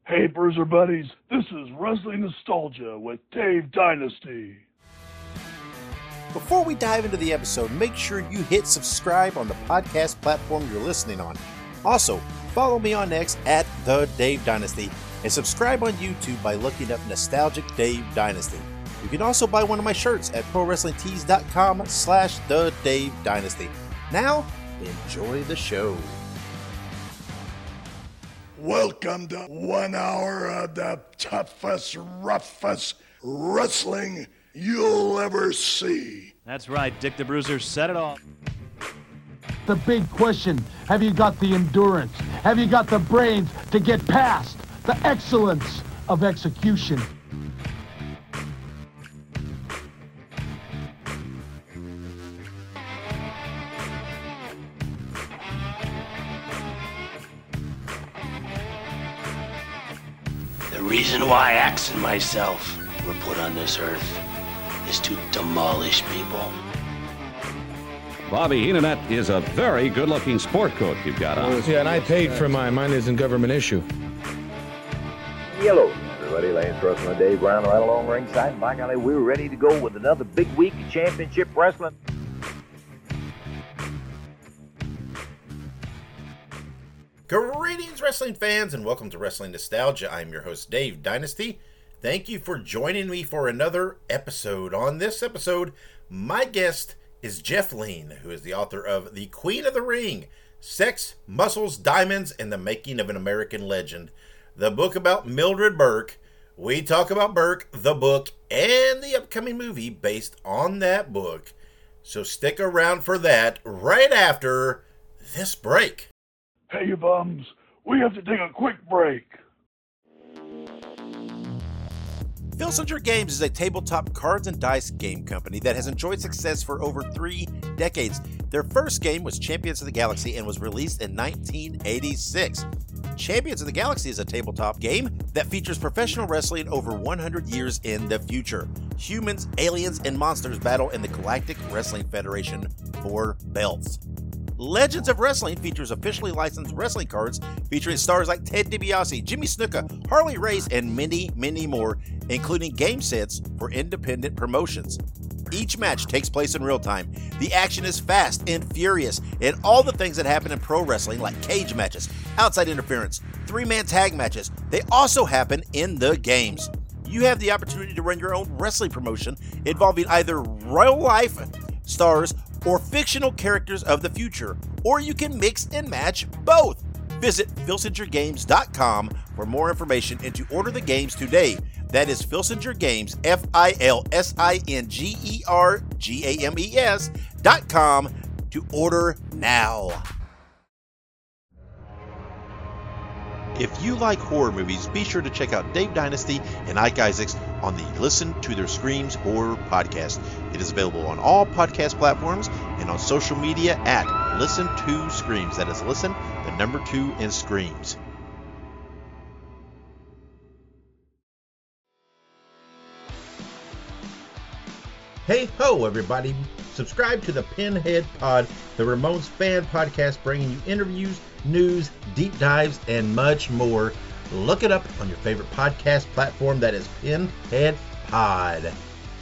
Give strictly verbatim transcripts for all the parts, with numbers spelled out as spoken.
Hey, Bruiser Buddies, this is Wrestling Nostalgia with Dave Dynasty. Before we dive into the episode, make sure you hit subscribe on the podcast platform you're listening on. Also, follow me on X at The Dave Dynasty and subscribe on YouTube by looking up Nostalgic Dave Dynasty. You can also buy one of my shirts at ProWrestlingTees.com slash The Dave Dynasty. Now, enjoy the show. Welcome to one hour of the toughest, roughest wrestling you'll ever see. That's right, Dick the Bruiser said it all. The big question, have you got the endurance? Have you got the brains to get past the excellence of execution? The reason why Axe and myself were put on this earth is to demolish people. Bobby Heenan is a very good-looking sport coat you've got on. Yeah, and I paid for mine. Mine isn't government issue. Yellow, everybody. Lance Russell and Dave Brown right along ringside. And by golly, we're ready to go with another big week of championship wrestling. Greetings, wrestling fans, and welcome to Wrestling Nostalgia. I'm your host, Dave Dynasty. Thank you for joining me for another episode. On this episode, my guest is Jeff Lean, who is the author of The Queen of the Ring, Sex, Muscles, Diamonds, and the Making of an American Legend, the book about Mildred Burke. We talk about Burke, the book, and the upcoming movie based on that book. So stick around for that right after this break. Hey, you bums, we have to take a quick break. Filsinger Games is a tabletop cards and dice game company that has enjoyed success for over three decades. Their first game was Champions of the Galaxy and was released in nineteen eighty-six. Champions of the Galaxy is a tabletop game that features professional wrestling over one hundred years in the future. Humans, aliens, and monsters battle in the Galactic Wrestling Federation for belts. Legends of Wrestling features officially licensed wrestling cards featuring stars like Ted DiBiase, Jimmy Snuka, Harley Race, and many, many more, including game sets for independent promotions. Each match takes place in real time. The action is fast and furious, and all the things that happen in pro wrestling, like cage matches, outside interference, three-man tag matches, they also happen in the games. You have the opportunity to run your own wrestling promotion involving either real-life stars or fictional characters of the future, or you can mix and match both. Visit Filsinger Games dot com for more information and to order the games today. That is Filsinger Games, F I L S I N G E R G A M E S dot com to order now. If you like horror movies, be sure to check out Dave Dynasty and Ike Isaacs on the Listen to Their Screams Horror Podcast. It is available on all podcast platforms and on social media at Listen to Screams. That is Listen, the number two, and Screams. Hey ho, everybody. Subscribe to the Pinhead Pod, the Ramones fan podcast, bringing you interviews, news, deep dives, and much more. Look it up on your favorite podcast platform. That is Pinhead Pod.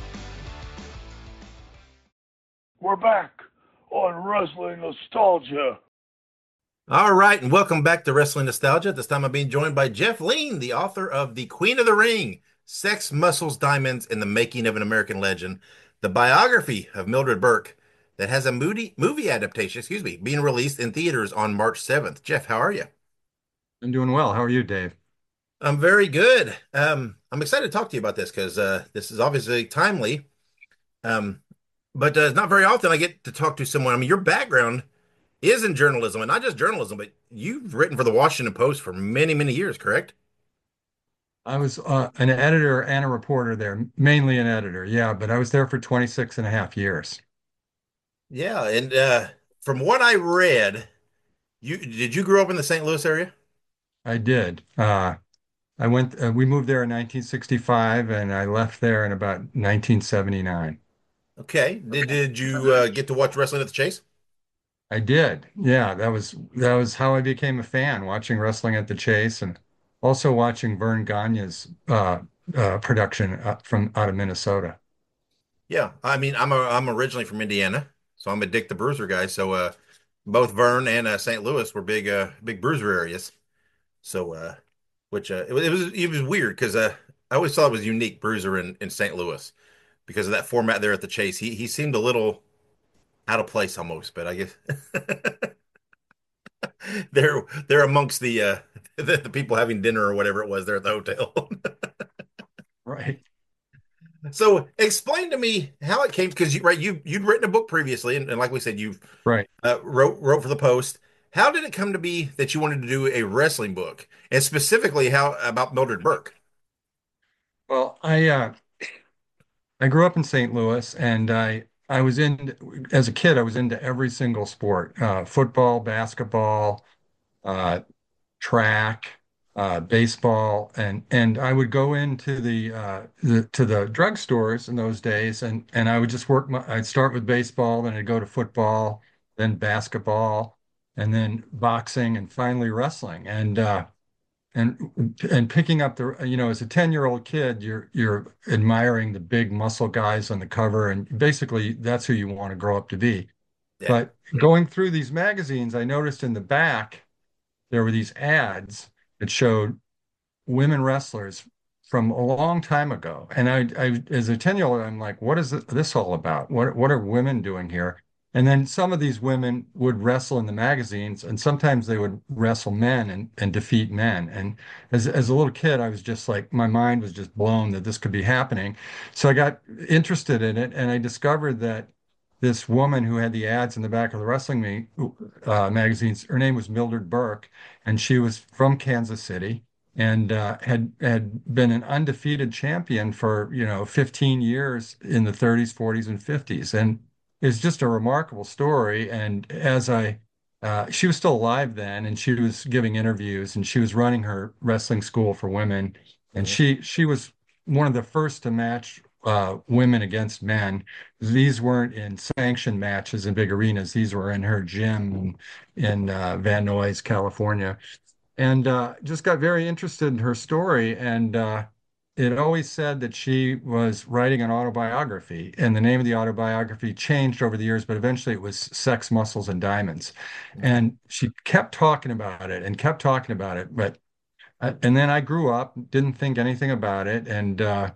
We're back on Wrestling Nostalgia. All right, and welcome back to Wrestling Nostalgia. This time I'm being joined by Jeff Lean, the author of The Queen of the Ring, Sex, Muscles, Diamonds, and the Making of an American Legend, the biography of Mildred Burke that has a movie, movie adaptation, excuse me, being released in theaters on March seventh. Jeff, how are you? I'm doing well. How are you, Dave? I'm very good. Um, I'm excited to talk to you about this because uh, this is obviously timely, um, but uh, it's not very often I get to talk to someone. I mean, your background is in journalism, and not just journalism, but you've written for the Washington Post for many, many years, correct? I was uh, an editor and a reporter there, mainly an editor, yeah, but I was there for twenty-six and a half years. Yeah, and uh, from what I read, you did you grow up in the Saint Louis area? I did. Uh, I went, uh, we moved there in nineteen sixty-five, and I left there in about nineteen seventy-nine. Okay. Did did you uh, get to watch Wrestling at the Chase? I did. Yeah, that was that was how I became a fan, watching Wrestling at the Chase, and also watching Vern Gagne's uh, uh, production uh, from out of Minnesota. Yeah, I mean, I'm a, I'm originally from Indiana, so I'm a Dick the Bruiser guy. So uh, both Vern and uh, Saint Louis were big uh, big bruiser areas. So uh, which uh, it, was it was it was weird because uh, I always thought it was unique bruiser in in Saint Louis because of that format there at the Chase. He he seemed a little out of place almost, but I guess they're they're amongst the uh the, the people having dinner or whatever it was there at the hotel. Right. So explain to me how it came because you right you you'd written a book previously and, and like we said you've Right. uh, wrote wrote for the Post. How did it come to be that you wanted to do a wrestling book and specifically how about Mildred Burke? Well, I uh, I grew up in Saint Louis, and I I was in as a kid. I was into every single sport: uh, football, basketball, uh, track, uh, baseball, and and I would go into the, uh, the to the drugstores in those days, and and I would just work my. I'd start with baseball, then I'd go to football, then basketball, and then boxing, and finally wrestling. And uh, and and picking up the, you know, as a ten year old kid, you're you're admiring the big muscle guys on the cover, and basically that's who you want to grow up to be. Yeah. But going through these magazines, I noticed in the back there were these ads that showed women wrestlers from a long time ago. And I, I as a ten year old, I'm like, what is this all about? What what are women doing here? And then some of these women would wrestle in the magazines, and sometimes they would wrestle men and, and defeat men. And as, as a little kid, I was just like, my mind was just blown that this could be happening. So I got interested in it, and I discovered that this woman who had the ads in the back of the wrestling me, uh, magazines, her name was Mildred Burke, and she was from Kansas City and uh, had had been an undefeated champion for, you know, fifteen years in the thirties, forties, and fifties. And it's just a remarkable story. And as I, uh, she was still alive then, and she was giving interviews, and she was running her wrestling school for women. And she she was one of the first to match uh, women against men. These weren't in sanctioned matches in big arenas. These were in her gym in, in uh, Van Nuys, California. And uh, just got very interested in her story. And uh, it always said that she was writing an autobiography. And the name of the autobiography changed over the years, but eventually it was Sex, Muscles, and Diamonds. And she kept talking about it and kept talking about it. But uh, and then I grew up, didn't think anything about it. And, uh,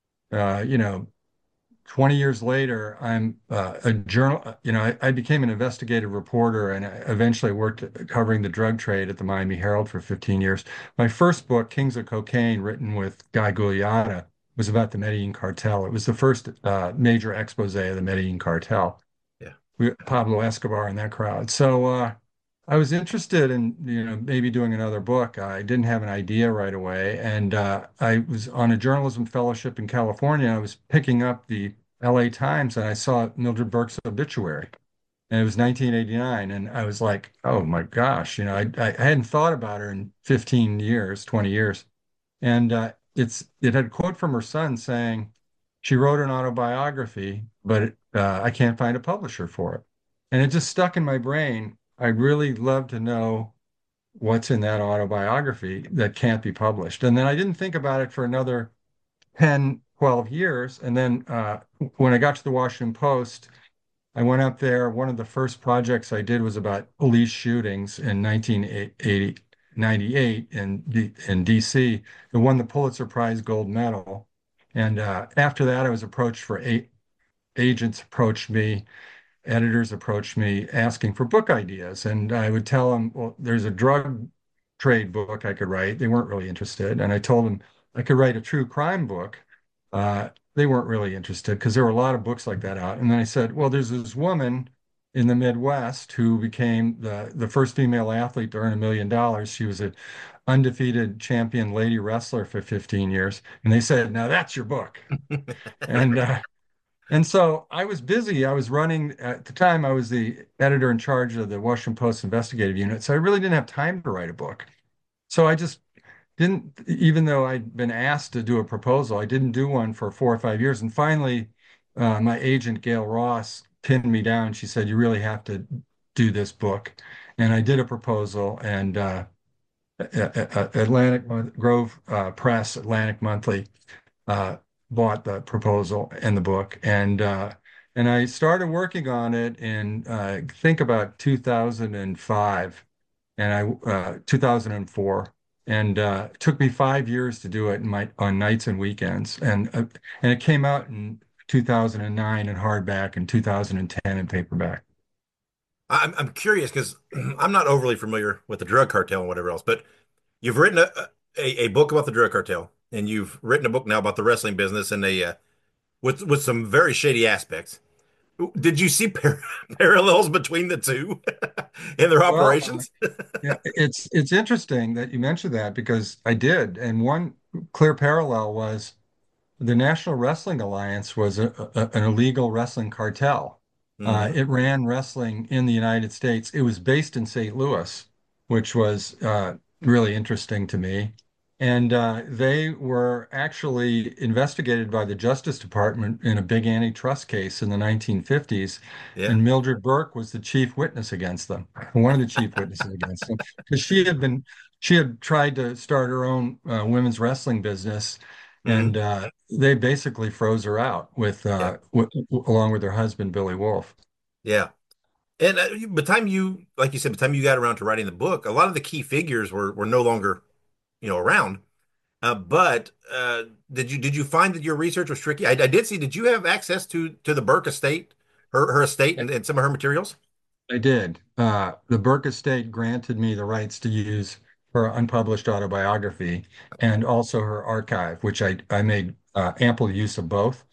uh, you know, twenty years later, I'm uh, a journal, you know, I, I became an investigative reporter, and I eventually worked covering the drug trade at the Miami Herald for fifteen years. My first book, Kings of Cocaine, written with Guy Gugliotta, was about the Medellin cartel. It was the first uh, major expose of the Medellin cartel. Yeah. We, Pablo Escobar and that crowd. So uh, I was interested in, you know, maybe doing another book. I didn't have an idea right away. And uh, I was on a journalism fellowship in California. I was picking up the L A Times, and I saw Mildred Burke's obituary. And it was nineteen eighty-nine. And I was like, oh my gosh, you know, I, I hadn't thought about her in fifteen years, twenty years. And uh, it's it had a quote from her son saying, she wrote an autobiography, but it, uh, I can't find a publisher for it. And it just stuck in my brain. I'd really love to know what's in that autobiography that can't be published. And then I didn't think about it for another ten, twelve years. And then uh, when I got to the Washington Post, I went up there. One of the first projects I did was about police shootings in nineteen ninety-eight in, D in D C. It won the Pulitzer Prize gold medal. And uh, after that, I was approached for eight agents approached me. Editors approached me asking for book ideas. And I would tell them, well, there's a drug trade book I could write. They weren't really interested. And I told them I could write a true crime book. Uh, they weren't really interested because there were a lot of books like that out. And then I said, well, there's this woman in the Midwest who became the, the first female athlete to earn a million dollars. She was an undefeated champion lady wrestler for fifteen years. And they said, now that's your book. and uh, And so I was busy. I was running, at the time, I was the editor in charge of the Washington Post investigative unit. So I really didn't have time to write a book. So I just didn't, even though I'd been asked to do a proposal, I didn't do one for four or five years. And finally, uh, my agent, Gail Ross, pinned me down. She said, you really have to do this book. And I did a proposal, and uh, Atlantic Grove uh, Press, Atlantic Monthly, uh, bought the proposal and the book, and uh, and I started working on it in uh, I think about two thousand five, and I uh, two thousand four, and uh, it took me five years to do it in my on nights and weekends, and uh, and it came out in two thousand nine in hardback and two thousand ten in paperback. I'm I'm curious because I'm not overly familiar with the drug cartel and whatever else, but you've written a, a a book about the drug cartel, and you've written a book now about the wrestling business and a uh, with with some very shady aspects. Did you see par parallels between the two in their Well, uh, operations? yeah, it's it's interesting that you mentioned that because I did, and one clear parallel was the National Wrestling Alliance was a, a, an illegal wrestling cartel. Uh, Hmm. it ran wrestling in the United States. It was based in Saint Louis, which was uh, really interesting to me. And uh, they were actually investigated by the Justice Department in a big antitrust case in the nineteen fifties. Yeah. And Mildred Burke was the chief witness against them, one of the chief witnesses against them, because she had been she had tried to start her own uh, women's wrestling business, Hmm. and uh, they basically froze her out with, Yeah. uh, w along with her husband Billy Wolf. Yeah. And uh, by the time you, like you said, by the time you got around to writing the book, a lot of the key figures were were no longer, you know, around. Uh, but uh, did you did you find that your research was tricky? I, I did see. Did you have access to to the Burke estate, her her estate, and, and some of her materials? I did. Uh, the Burke estate granted me the rights to use her unpublished autobiography and also her archive, which I, I made uh, ample use of both.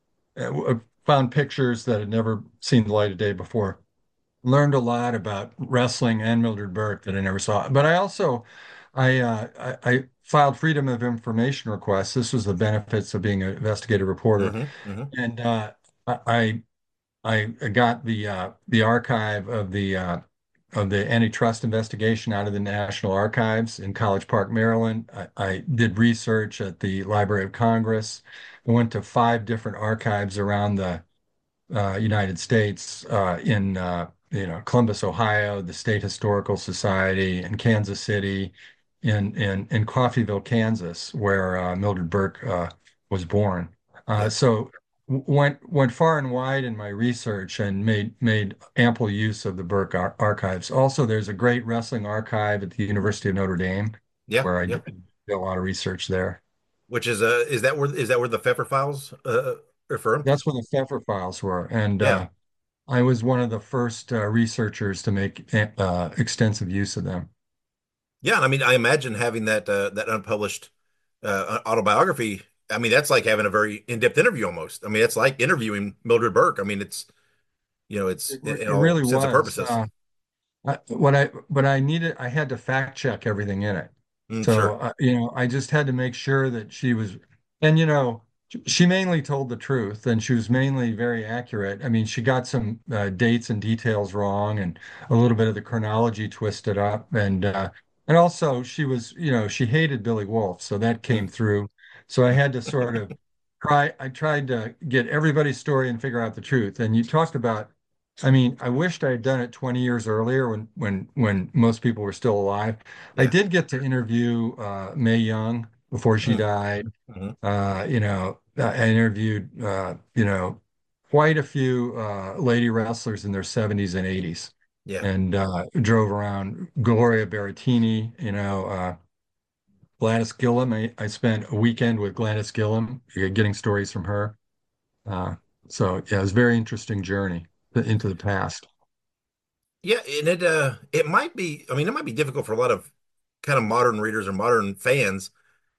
Uh, found pictures that had never seen the light of day before. Learned a lot about wrestling and Mildred Burke that I never saw. But I also, I, uh, I, I filed Freedom of Information requests. This was the benefits of being an investigative reporter, Hmm. Hmm. and uh, I, I got the uh, the archive of the uh, of the antitrust investigation out of the National Archives in College Park, Maryland. I, I did research at the Library of Congress. I went to five different archives around the uh, United States uh, in uh, you know Columbus, Ohio, the State Historical Society, in Kansas City, in in in Coffeyville, Kansas, where uh, Mildred Burke uh, was born. Uh, Yeah. so went went far and wide in my research and made made ample use of the Burke ar archives. Also, there's a great wrestling archive at the University of Notre Dame, Yeah. where I Yeah. did, did a lot of research there. Which is uh is that where is that where the Pfeffer files uh refer? That's where the Pfeffer files were, and Yeah. uh, I was one of the first uh, researchers to make uh, extensive use of them. Yeah. And I mean, I imagine having that uh, that unpublished uh, autobiography. I mean, that's like having a very in-depth interview almost. I mean, it's like interviewing Mildred Burke. I mean, it's you know, it's It, in, re- in it all really sense of was. purposes. Uh, I, what I but I needed, I had to fact check everything in it. Mm, So sure. uh, you know, I just had to make sure that she was, and you know, she mainly told the truth, and she was mainly very accurate. I mean, she got some uh, dates and details wrong, and a little bit of the chronology twisted up, and uh, and also she was, you know, she hated Billy Wolf, so that came Mm, through. So I had to sort of try. I tried to get everybody's story and figure out the truth. And you talked about, I mean, I wished I had done it twenty years earlier when when when most people were still alive. I yeah. did get to interview uh, Mae Young before she Mm, died. mhm. Uh, you know, I interviewed uh, you know, quite a few uh, lady wrestlers in their seventies and eighties, Yeah. and uh, drove around Gloria Berrettini, you know, uh, Gladys Gillum. I, I spent a weekend with Gladys Gillum, uh, getting stories from her. Uh, so yeah, it was a very interesting journey into the past. Yeah, and it uh it might be, I mean, it might be difficult for a lot of kind of modern readers or modern fans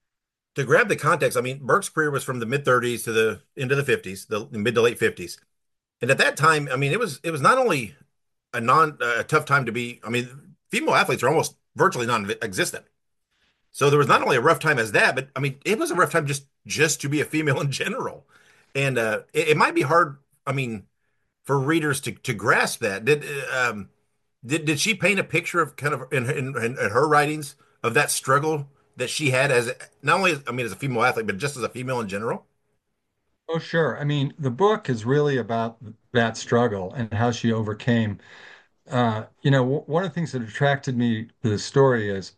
to grab the context. I mean, Burke's career was from the mid thirties to the into the fifties, the mid to late fifties. And at that time, I mean, it was it was not only a non a tough time to be, I mean, female athletes are almost virtually non-existent. So there was not only a rough time as that, but I mean, it was a rough time just just to be a female in general. And uh it, it might be hard, I mean, for readers to to grasp that. Did uh, um did did she paint a picture of kind of in, in, in her writings of that struggle that she had as not only I mean as a female athlete, but just as a female in general? Oh, sure. I mean, the book is really about that struggle and how she overcame. Uh, you know, w one of the things that attracted me to the story is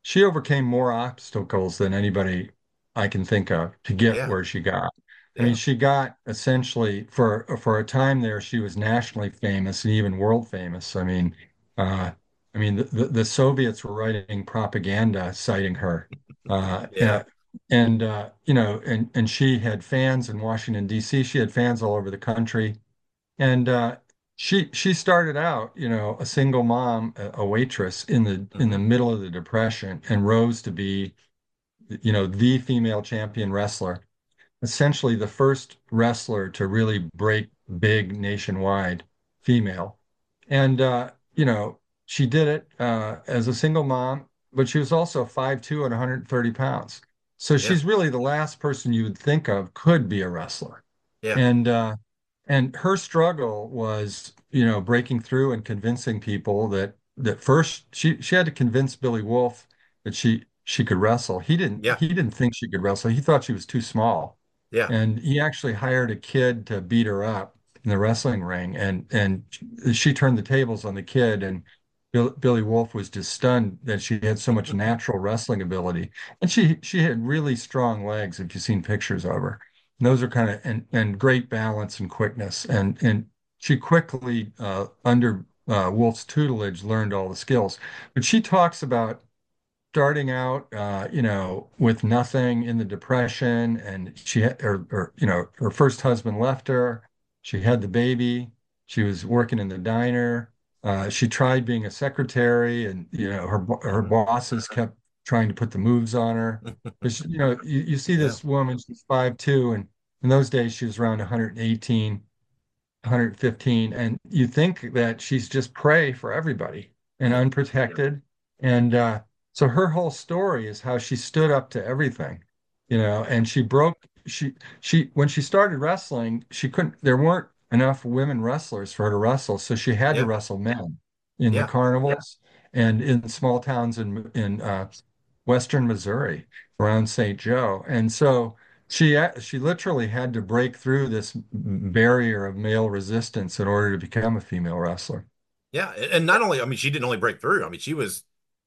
she overcame more obstacles than anybody I can think of to get Yeah. where she got. I mean, Yeah. she got essentially for for a time there, she was nationally famous and even world famous. I mean, uh, I mean, the, the, the Soviets were writing propaganda citing her, uh, Yeah. uh, and uh, you know, and and she had fans in Washington, D C. She had fans all over the country, and uh, she she started out, you know, a single mom, a, a waitress in the in the Hmm. middle of the Depression, and rose to be, you know, the female champion wrestler, essentially the first wrestler to really break big nationwide, female. And uh, you know, she did it uh, as a single mom, but she was also five two and one hundred thirty pounds. So Yeah. she's really the last person you would think of could be a wrestler. Yeah. And uh, and her struggle was, you know, breaking through and convincing people that that first she she had to convince Billy Wolf that she she could wrestle. He didn't Yeah. he didn't think she could wrestle. He thought she was too small. Yeah. And he actually hired a kid to beat her up in the wrestling ring, and and she turned the tables on the kid, and Bill, Billy Wolf was just stunned that she had so much natural wrestling ability, and she she had really strong legs. If you've seen pictures of her, and those are kind of and and great balance and quickness, and and she quickly uh, under uh, Wolf's tutelage learned all the skills. But she talks about starting out, uh, you know, with nothing in the Depression, and she had, or, or, you know, her first husband left her. She had the baby. She was working in the diner. Uh, she tried being a secretary, and you know, her her Hmm. bosses kept trying to put the moves on her. But she, you know, you, you see Yeah. this woman, she's five two, and in those days she was around one hundred eighteen, one hundred fifteen, and you think that she's just prey for everybody and Yeah. unprotected. And uh, so her whole story is how she stood up to everything, you know, and she broke, she, she, when she started wrestling, she couldn't, there weren't enough women wrestlers for her to wrestle. So she had to Yeah. wrestle men in the Yeah. carnivals and in small towns in, in uh, Western Missouri around Saint Joe. And so, she she literally had to break through this barrier of male resistance in order to become a female wrestler. Yeah. And not only, I mean, she didn't only break through. I mean, she was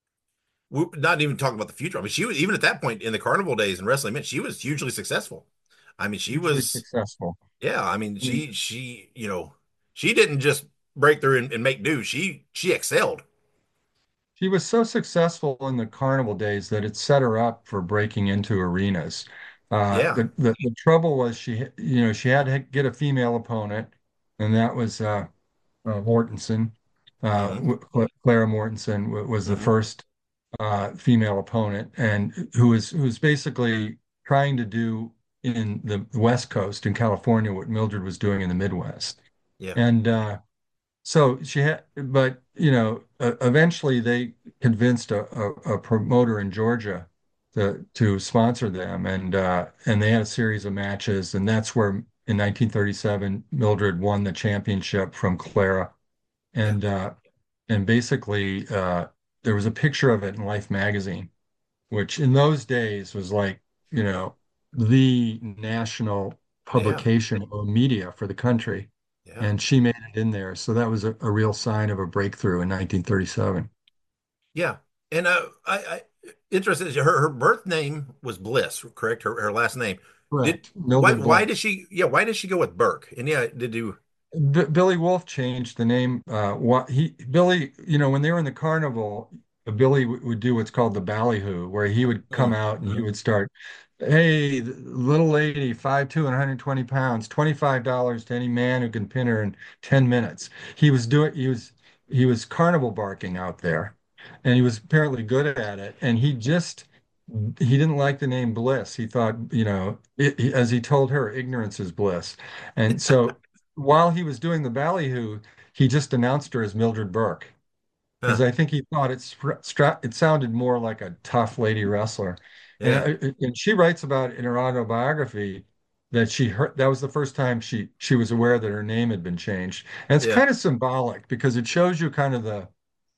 we're not even talking about the future. I mean, she was even at that point in the carnival days and wrestling, man, she was hugely successful. I mean, she Hugely was, successful. yeah. I mean, I mean, she she you know, she didn't just break through and, and make do. She she excelled. she was so successful in the carnival days that it set her up for breaking into arenas. Uh, Yeah. the, the the trouble was she, you know, she had to get a female opponent, and that was uh, uh, Mortensen. Uh, Hmm. Clara Mortensen was the Hmm. first uh, female opponent, and who was who was basically trying to do in the West Coast in California what Mildred was doing in the Midwest. Yeah. And uh, so she had, but you know, uh, eventually they convinced a, a, a promoter in Georgia to to sponsor them, and uh, and they had a series of matches, and that's where in nineteen thirty-seven Mildred won the championship from Clara, Yeah. and uh, and basically uh, there was a picture of it in Life magazine, which in those days was like, you know, the national Yeah. publication or media for the country. Yeah. And she made it in there. So that was a, a real sign of a breakthrough in nineteen thirty-seven. Yeah. And uh, I, I interested. Her her birth name was Bliss, correct? Her her last name. Did Correct. why Mildred why did Bliss. she? Yeah. Why did she go with Burke? And yeah, did you? B Billy Wolf changed the name. Uh, what he Billy, you know, when they were in the carnival, Billy w would do what's called the ballyhoo, where he would come Mm, out and he mhm. would start, "Hey, little lady, five two and one hundred twenty pounds, twenty-five dollars to any man who can pin her in ten minutes." He was doing, he was, he was carnival barking out there, and he was apparently good at it. And he just, he didn't like the name Bliss. He thought, you know, it, he- as he told her, ignorance is bliss. And so while he was doing the ballyhoo, he just announced her as Mildred Burke because Huh. I think he thought it stra it sounded more like a tough lady wrestler. And, Yeah. uh, and she writes about in her autobiography that she heard that was the first time she she was aware that her name had been changed. And it's Yeah. kind of symbolic because it shows you kind of the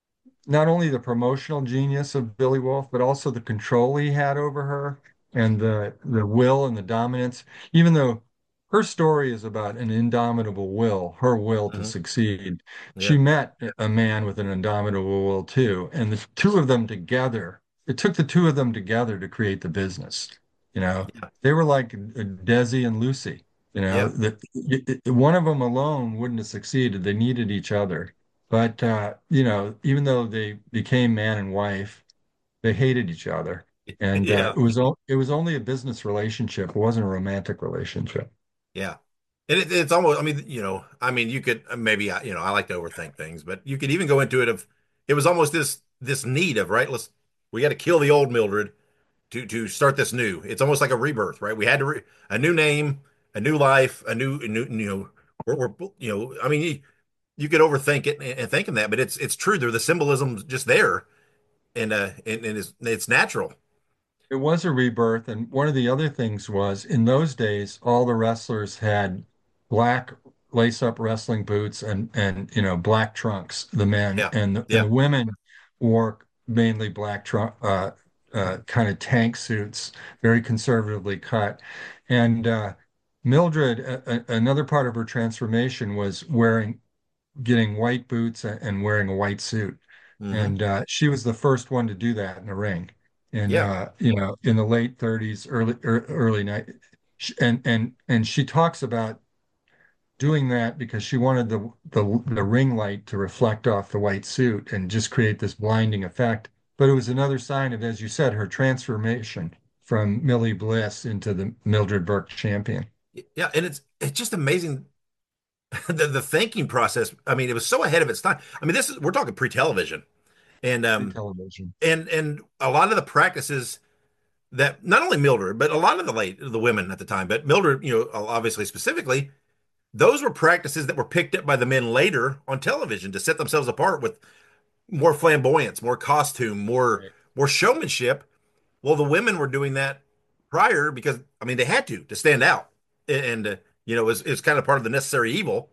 not only the promotional genius of Billy Wolf, but also the control he had over her and the the will and the dominance. Even though her story is about an indomitable will, her will to Hmm. succeed. She Yeah. met a man with an indomitable will too, and the two of them together it took the two of them together to create the business. You know, Yeah. they were like uh, Desi and Lucy. You know, Yeah. that one of them alone wouldn't have succeeded. They needed each other. But uh, you know, even though they became man and wife, they hated each other, and uh, Yeah. it was o- it was only a business relationship. It wasn't a romantic relationship. Yeah. And it, it's almost, I mean, you know, I mean, you could maybe, uh, you know, I like to overthink things, but you could even go into it of it was almost this this need of, right, let's we got to kill the old Mildred to to start this new. It's almost like a rebirth, right? We had to re a new name, a new life, a new, a new, you know, we're, we're you know, I mean, you, you could overthink it and, and thinking that, but it's it's true. There, the symbolism's just there, and uh, and, and it's it's natural. It was a rebirth, and one of the other things was in those days, all the wrestlers had black lace-up wrestling boots and and you know black trunks, the men, Yeah, and the, and yeah, the women wore mainly black trunk, uh, uh, kind of tank suits, very conservatively cut. And uh, Mildred, a, a- another part of her transformation was wearing, getting white boots a- and wearing a white suit. hmm And uh, she was the first one to do that in the ring. And yeah, uh, you know, in the late thirties, early er, early night, and and and she talks about doing that because she wanted the, the the ring light to reflect off the white suit and just create this blinding effect. But it was another sign of, as you said, her transformation from Millie Bliss into the Mildred Burke champion. yeah. And it's it's just amazing the the thinking process. I mean, it was so ahead of its time. I mean, this is we're talking pre-television, and um Television. and and a lot of the practices that not only Mildred, but a lot of the late the women at the time, but Mildred, you know, obviously specifically, those were practices that were picked up by the men later on television to set themselves apart with more flamboyance, more costume, more Right. more showmanship. Well, the women were doing that prior because I mean they had to to stand out, and uh, you know it was it's kind of part of the necessary evil.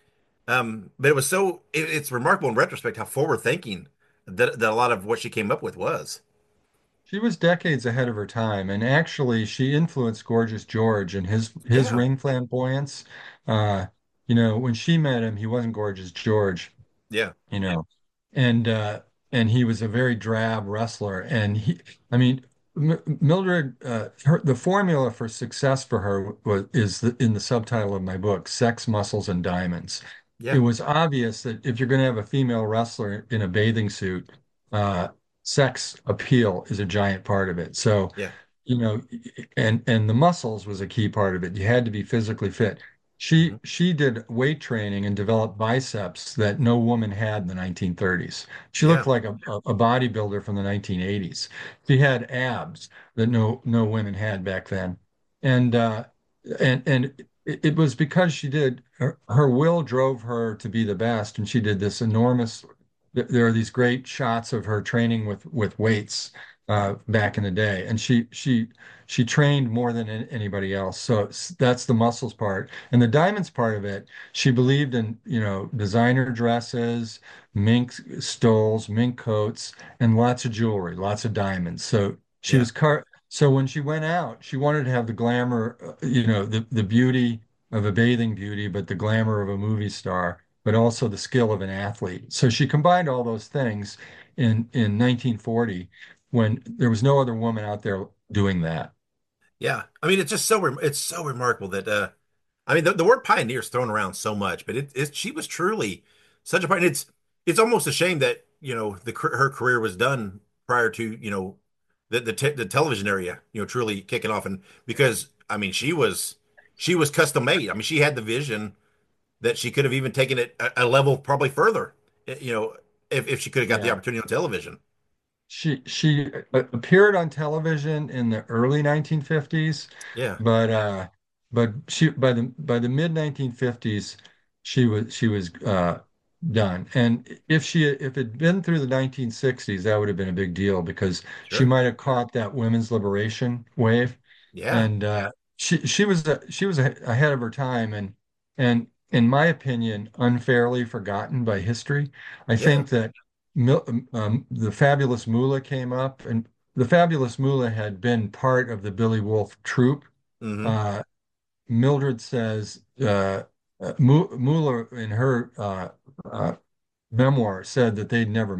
Um, but it was so it, it's remarkable in retrospect how forward thinking that that a lot of what she came up with was. She was decades ahead of her time, and actually, she influenced Gorgeous George and his his Yeah, ring flamboyance. Uh, you know, when she met him, he wasn't Gorgeous George, yeah, you know, and uh, and he was a very drab wrestler. And he, I mean, M Mildred, uh, her, the formula for success for her was is the, in the subtitle of my book, Sex, Muscles, and Diamonds. It yeah, was obvious that if you're going to have a female wrestler in a bathing suit, uh, sex appeal is a giant part of it. So, yeah. you know, and and the muscles was a key part of it. You had to be physically fit. Mhm. She she did weight training and developed biceps that no woman had in the nineteen thirties. She looked Yeah, like a, a bodybuilder from the nineteen eighties. She had abs that no no women had back then. And uh and and it, it was because she did her, her will drove her to be the best, and she did this enormous there are these great shots of her training with with weights uh, back in the day, and she she she trained more than anybody else. So it's, that's the muscles part, and the diamonds part of it. She believed in, you know, designer dresses, mink stoles, mink coats, and lots of jewelry, lots of diamonds. So she yeah, was car. So when she went out, she wanted to have the glamour, uh, you know, the the beauty of a bathing beauty, but the glamour of a movie star, but also the skill of an athlete. So she combined all those things in in nineteen forty when there was no other woman out there doing that. yeah. I mean, it's just so rem it's so remarkable that uh, I mean, the, the word pioneer is thrown around so much, but it, it she was truly such a pioneer. It's it's almost a shame that you know the car- her career was done prior to you know the the, te the television area you know truly kicking off, and because I mean she was she was custom made. I mean, she had the vision that she could have even taken it a, a level probably further. eh, You know, if if she could have got the Yeah. opportunity on television. She she uh, appeared on television in the early nineteen fifties, Yeah, but uh but she by the by the mid nineteen fifties she was she was uh done. And if she if it had been through the nineteen sixties, that would have been a big deal because she sure. might have caught that women's liberation wave. Yeah, And uh she she was uh, she was a- ahead of her time, and and in my opinion unfairly forgotten by history. I yeah. think that Mil um, the Fabulous Moolah came up, and the Fabulous Moolah had been part of the Billy Wolf troupe. hmm Uh, Mildred says uh, uh, Moolah in her uh, uh, memoir said that they'd never met.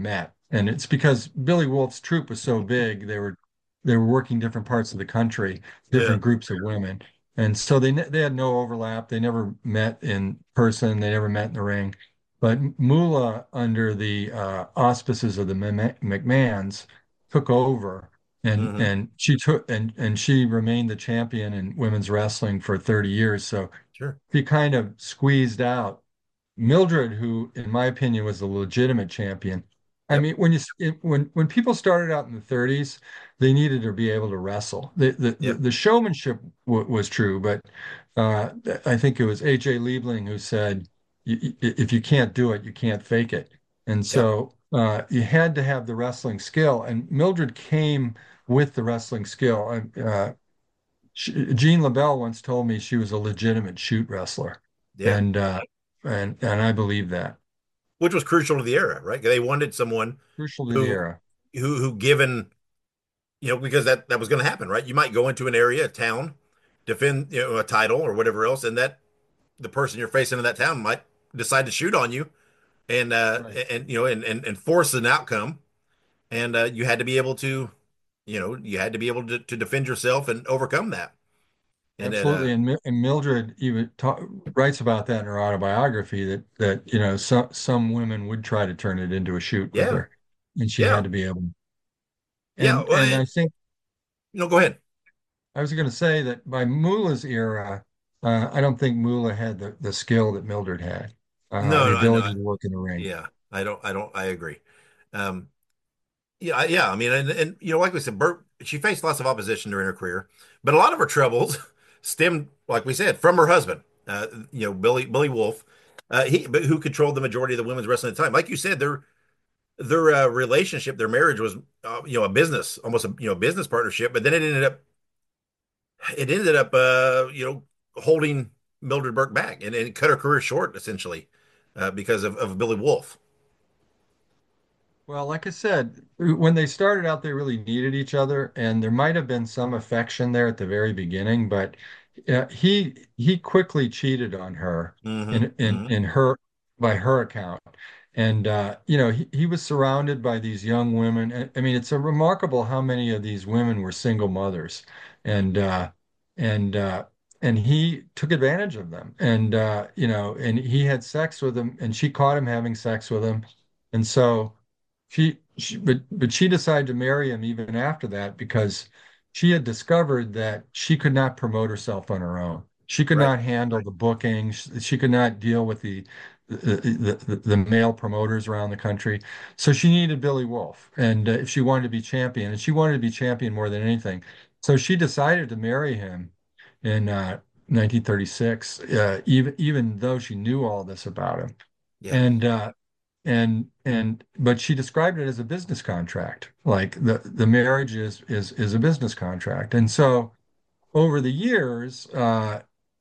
and it's because Billy Wolf's troupe was so big, they were they were working different parts of the country, Yeah. different groups of women, and so they they had no overlap. They never met in person. They never met in the ring. But Moolah, under the uh, auspices of the McMahons, took over, and Mm-hmm. and she took and and she remained the champion in women's wrestling for thirty years. So Sure. he kind of squeezed out Mildred, who, in my opinion, was the legitimate champion. I Yep. mean, when you it, when when people started out in the thirties, they needed to be able to wrestle. The the the, Yep. the showmanship w was true, but uh, I think it was A J Liebling who said, "If you can't do it, you can't fake it." And Yep. so uh, you had to have the wrestling skill, and Mildred came with the wrestling skill. Uh, she, Jean LaBelle once told me she was a legitimate shoot wrestler, Yeah. and uh, and and I believe that. Which was crucial to the era, right? They wanted someone Crucial to the who era. who who given, you know, because that that was going to happen, right? You might go into an area, a town, defend, you know, a title or whatever else, and that the person you're facing in that town might decide to shoot on you, and uh Right. and you know and and, and force an outcome, and uh you had to be able to, you know, you had to be able to, to defend yourself and overcome that. And then uh Absolutely. And, Mi- and Mildred even ta writes about that in her autobiography that that you know some some women would try to turn it into a shoot with yeah, her, and she had yeah, to be able. yeah. And Well, and and, I think no, go ahead. I was going to say that by Moolah's era, uh, I don't think Moolah had the the skill that Mildred had, uh, No, the no, I know. ability to work in the ring. Yeah, I don't, I don't, I agree. Um, Yeah, I- yeah. I mean, and, and you know, like we said, Bert, she faced lots of opposition during her career, but a lot of her troubles stemmed, like we said, from her husband. Uh, you know, Billy Billy Wolf, uh, he but who controlled the majority of the women's wrestling at the time. Like you said, their their uh, relationship, their marriage was, uh, you know, a business, almost a you know business partnership. But then it ended up, it ended up, uh, you know, holding Mildred Burke back, and, and it cut her career short essentially, uh, because of, of Billy Wolf. Well, like I said, when they started out, they really needed each other, and there might have been some affection there at the very beginning, but uh, he he quickly cheated on her Hmm. in in Hmm. in her by her account. And uh, you know, he, he was surrounded by these young women. I I mean, it's a remarkable how many of these women were single mothers, and uh, and uh, and he took advantage of them. And uh, you know, and he had sex with them, and she caught him having sex with him, and so. She, she but but she decided to marry him even after that because she had discovered that she could not promote herself on her own. She could Right. not handle the booking. She, she could not deal with the the, the the male promoters around the country. So she needed Billy Wolf, and uh, if she wanted to be champion, and she wanted to be champion more than anything, so she decided to marry him in uh, nineteen thirty-six, uh, even even though she knew all this about him. Yeah. And uh, and and but she described it as a business contract, like the the marriage is is is a business contract. And so over the years uh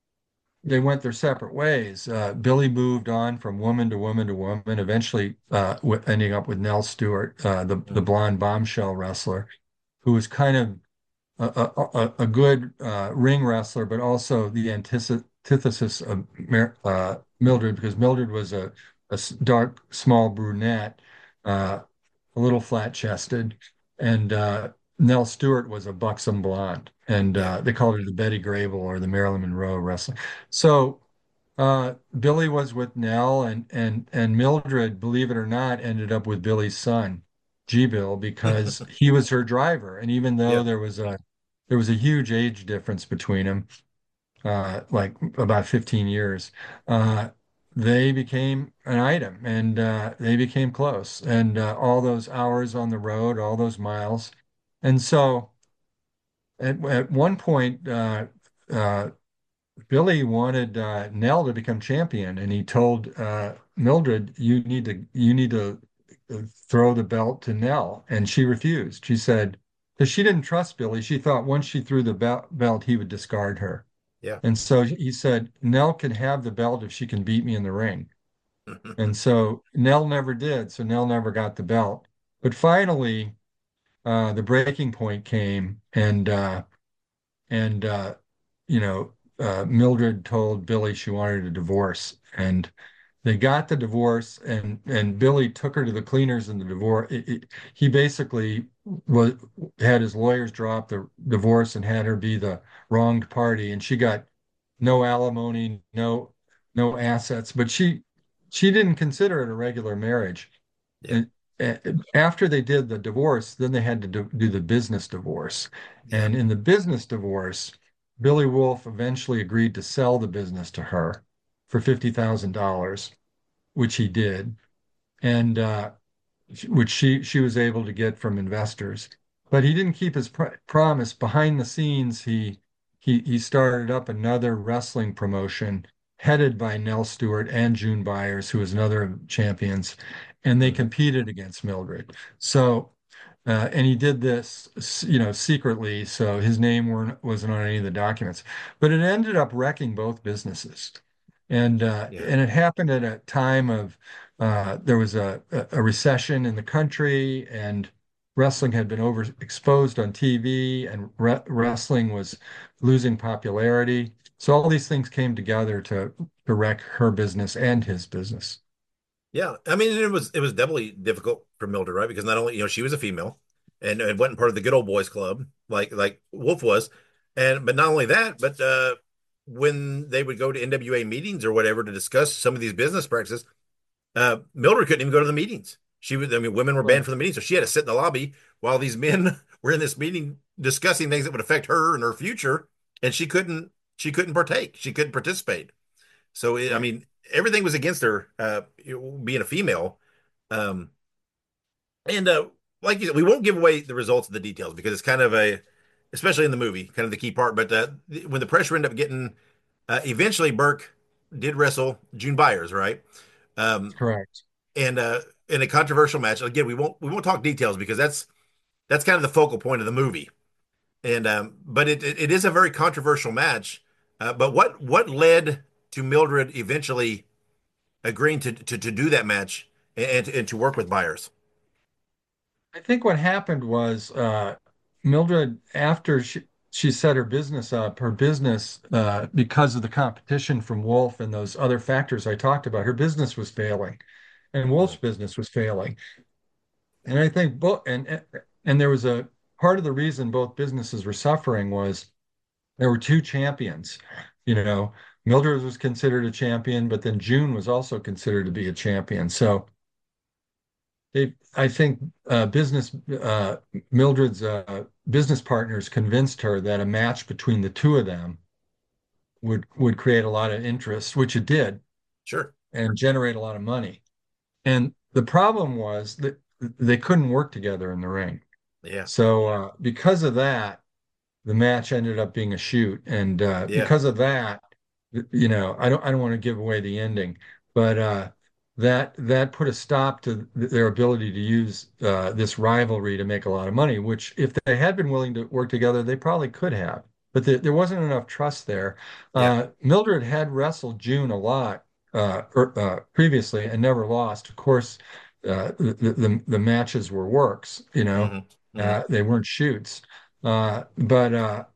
they went their separate ways. uh Billy moved on from woman to woman to woman, eventually uh w ending up with Nell Stewart, uh the the Mhm. blonde bombshell wrestler, who was kind of a, a, a a good uh ring wrestler, but also the antithesis of Mer uh Mildred, because Mildred was a a s- dark, small brunette, uh, a little flat-chested, and uh, Nell Stewart was a buxom blonde, and Yeah. uh, they called her the Betty Grable or the Marilyn Monroe wrestling. So uh, Billy was with Nell, and and and Mildred, believe it or not, ended up with Billy's son, G-Bill, because he was her driver. And even though Yep. there was a there was a huge age difference between them, uh, like about fifteen years, uh, they became an item, and uh, they became close. And uh, all those hours on the road, all those miles. And so at, at one point, uh, uh, Billy wanted uh, Nell to become champion, and he told uh, Mildred, "You need to, you need to uh, throw the belt to Nell," and she refused. She said, because she didn't trust Billy, she thought once she threw the belt, belt, he would discard her. Yeah. And so he said, Nell can have the belt if she can beat me in the ring. And so Nell never did. So Nell never got the belt. But finally, uh, the breaking point came, and uh, and uh, you know, uh, Mildred told Billy she wanted a divorce, and they got the divorce, and and Billy took her to the cleaners in the divorce. It, it, he basically was had his lawyers drop the divorce and had her be the wronged party, and she got no alimony, no no assets, but she she didn't consider it a regular marriage. Yeah. And uh, after they did the divorce, then they had to do, do the business divorce. Yeah. And in the business divorce, Billy Wolf eventually agreed to sell the business to her for fifty thousand dollars, which he did, and uh, which she she was able to get from investors. But he didn't keep his pr promise. Behind the scenes, he he he started up another wrestling promotion headed by Nell Stewart and June Byers, who was another of champions, and they competed against Mildred. So, uh, and he did this, you know, secretly, so his name weren't, wasn't on any of the documents. But it ended up wrecking both businesses. And uh, Yeah. and it happened at a time of uh, there was a, a recession in the country, and wrestling had been overexposed on T V, and re wrestling was losing popularity. So all these things came together to to wreck her business and his business. Yeah, I mean, it was it was definitely difficult for Mildred, right? Because not only, you know, she was a female and, and wasn't part of the good old boys club like like Wolf was, and but not only that, but uh, when they would go to N W A meetings or whatever to discuss some of these business practices, uh, Mildred couldn't even go to the meetings. She was, I mean, women were banned Right. from the meeting, so she had to sit in the lobby while these men were in this meeting discussing things that would affect her and her future, and she couldn't she couldn't partake, she couldn't participate. So it, I Right. mean, everything was against her, uh, being a female. Um, and uh, like you said, we won't give away the results of the details because it's kind of a, especially in the movie, kind of the key part. But uh, when the pressure ended up getting, uh, eventually Burke did wrestle June Byers, right? Um, Correct. and uh, in a controversial match. Again, we won't we won't talk details because that's that's kind of the focal point of the movie. And um, but it, it it is a very controversial match. Uh, but what what led to Mildred eventually agreeing to to, to do that match and, and to work with Byers? I think what happened was uh, Mildred, after she, she set her business up, her business, uh, because of the competition from Wolf and those other factors I talked about, her business was failing, and Wolf's business was failing. And I think both, and and there was a part of the reason both businesses were suffering was there were two champions. You know, Mildred was considered a champion, but then June was also considered to be a champion. So they, I think, uh, business uh, Mildred's uh, business partners convinced her that a match between the two of them would would create a lot of interest, which it did, Sure. and generate a lot of money. And the problem was that they couldn't work together in the ring. Yeah. So uh, because of that, the match ended up being a shoot, and uh, Yeah. because of that, you know, I don't I don't want to give away the ending, but uh, that that put a stop to th their ability to use uh, this rivalry to make a lot of money. Which, if they had been willing to work together, they probably could have. But the, there wasn't enough trust there. Yeah. Uh, Mildred had wrestled June a lot uh, er, uh, previously and never lost. Of course, uh, the, the the matches were works. You know, hmm hmm uh, they weren't shoots. Uh, but uh,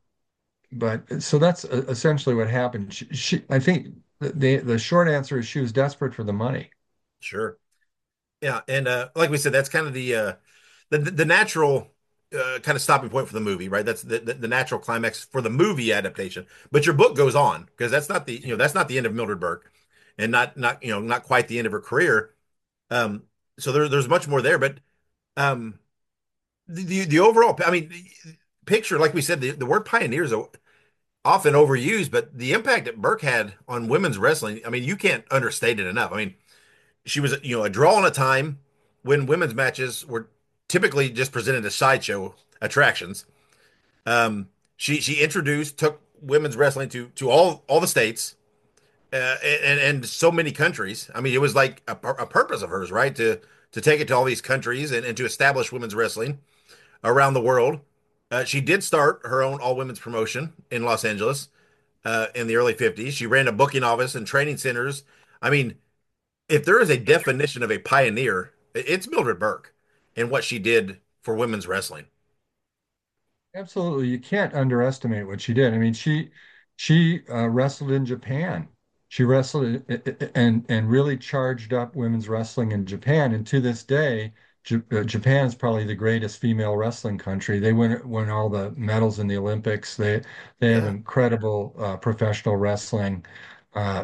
but so that's uh, essentially what happened. She, she I think the the short answer is she was desperate for the money. Sure. Yeah. And uh, like we said, that's kind of the uh, the the natural uh, kind of stopping point for the movie, right? That's the, the the natural climax for the movie adaptation. But your book goes on because that's not the, you know, that's not the end of Mildred Burke, and not not you know not quite the end of her career. Um, so there, there's much more there, but um, the, the the overall, I mean, picture, like we said, the, the word pioneer is often overused, but the impact that Burke had on women's wrestling, I mean, you can't understate it enough. I mean, she was, you know, a draw on a time when women's matches were typically just presented as sideshow attractions. Um, she she introduced, took women's wrestling to to all all the states, uh, and and so many countries. I mean, it was like a, a purpose of hers, right? To to take it to all these countries and, and to establish women's wrestling around the world. Uh, she did start her own all women's promotion in Los Angeles uh, in the early fifties. She ran a booking office and training centers. I mean, if there is a definition of a pioneer, it's Mildred Burke and what she did for women's wrestling. Absolutely, you can't underestimate what she did. I mean, she she uh, wrestled in Japan. She wrestled and and really charged up women's wrestling in Japan. And to this day, J uh, Japan is probably the greatest female wrestling country. They win win all the medals in the Olympics. They they have Yeah. incredible uh, professional wrestling, uh,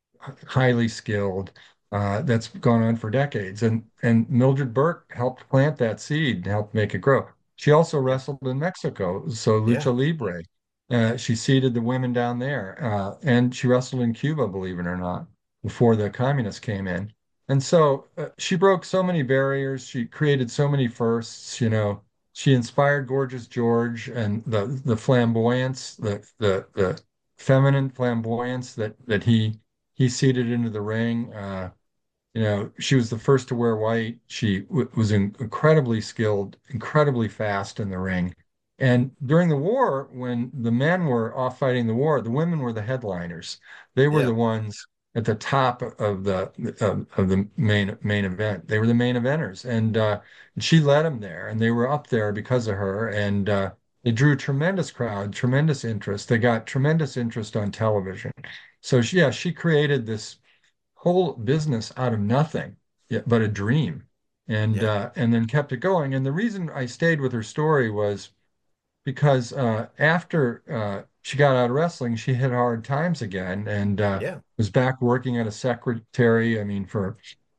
highly skilled. Uh, that's gone on for decades. And and Mildred Burke helped plant that seed and helped make it grow. She also wrestled in Mexico, so Yeah. Lucha Libre. Uh, she seeded the women down there, uh, and she wrestled in Cuba, believe it or not, before the communists came in. And so uh, she broke so many barriers. She created so many firsts. You know, she inspired Gorgeous George and the the flamboyance, the the the feminine flamboyance that that he he seeded into the ring. Uh, you know, she was the first to wear white. She w was in incredibly skilled, incredibly fast in the ring. And during the war, when the men were off fighting the war, the women were the headliners. They were Yeah. the ones at the top of the of, of the main main event. They were the main eventers, and uh, she led them there, and they were up there because of her. And uh, they drew a tremendous crowd, tremendous interest. They got tremendous interest on television. So she, yeah, she created this whole business out of nothing, yeah, but a dream, and Yeah. uh, and then kept it going. And the reason I stayed with her story was because uh, after uh, she got out of wrestling, she hit hard times again, and uh, Yeah. was back working at a secretary. I mean, for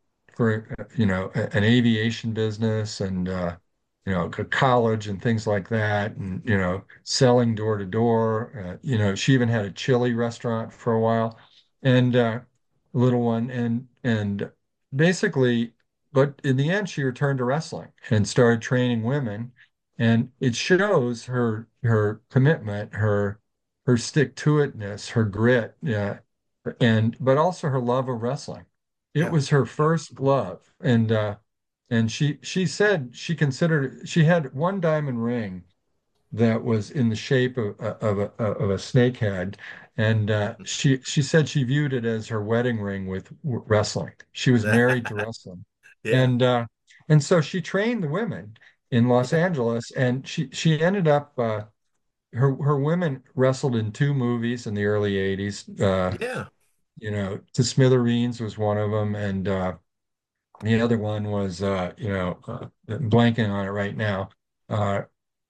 for uh, you know a- an aviation business and uh, you know a college and things like that, and you know selling door to door. Uh, You know, she even had a chili restaurant for a while, and uh, a little one, and and basically, but in the end, she returned to wrestling and started training women, and it shows her her commitment, her her stick-to-itness, her grit, yeah, and but also her love of wrestling. It Yeah. was her first love, and uh, and she she said she considered she had one diamond ring that was in the shape of of a of a snake head, and uh, she she said she viewed it as her wedding ring with wrestling. She was married to wrestling, Yeah. and uh, and so she trained the women in Los Yeah. Angeles, and she she ended up uh, her her women wrestled in two movies in the early eighties. Uh, Yeah. you know, To Smithereens was one of them, and uh, the other one was, uh, you know, uh, blanking on it right now. Uh,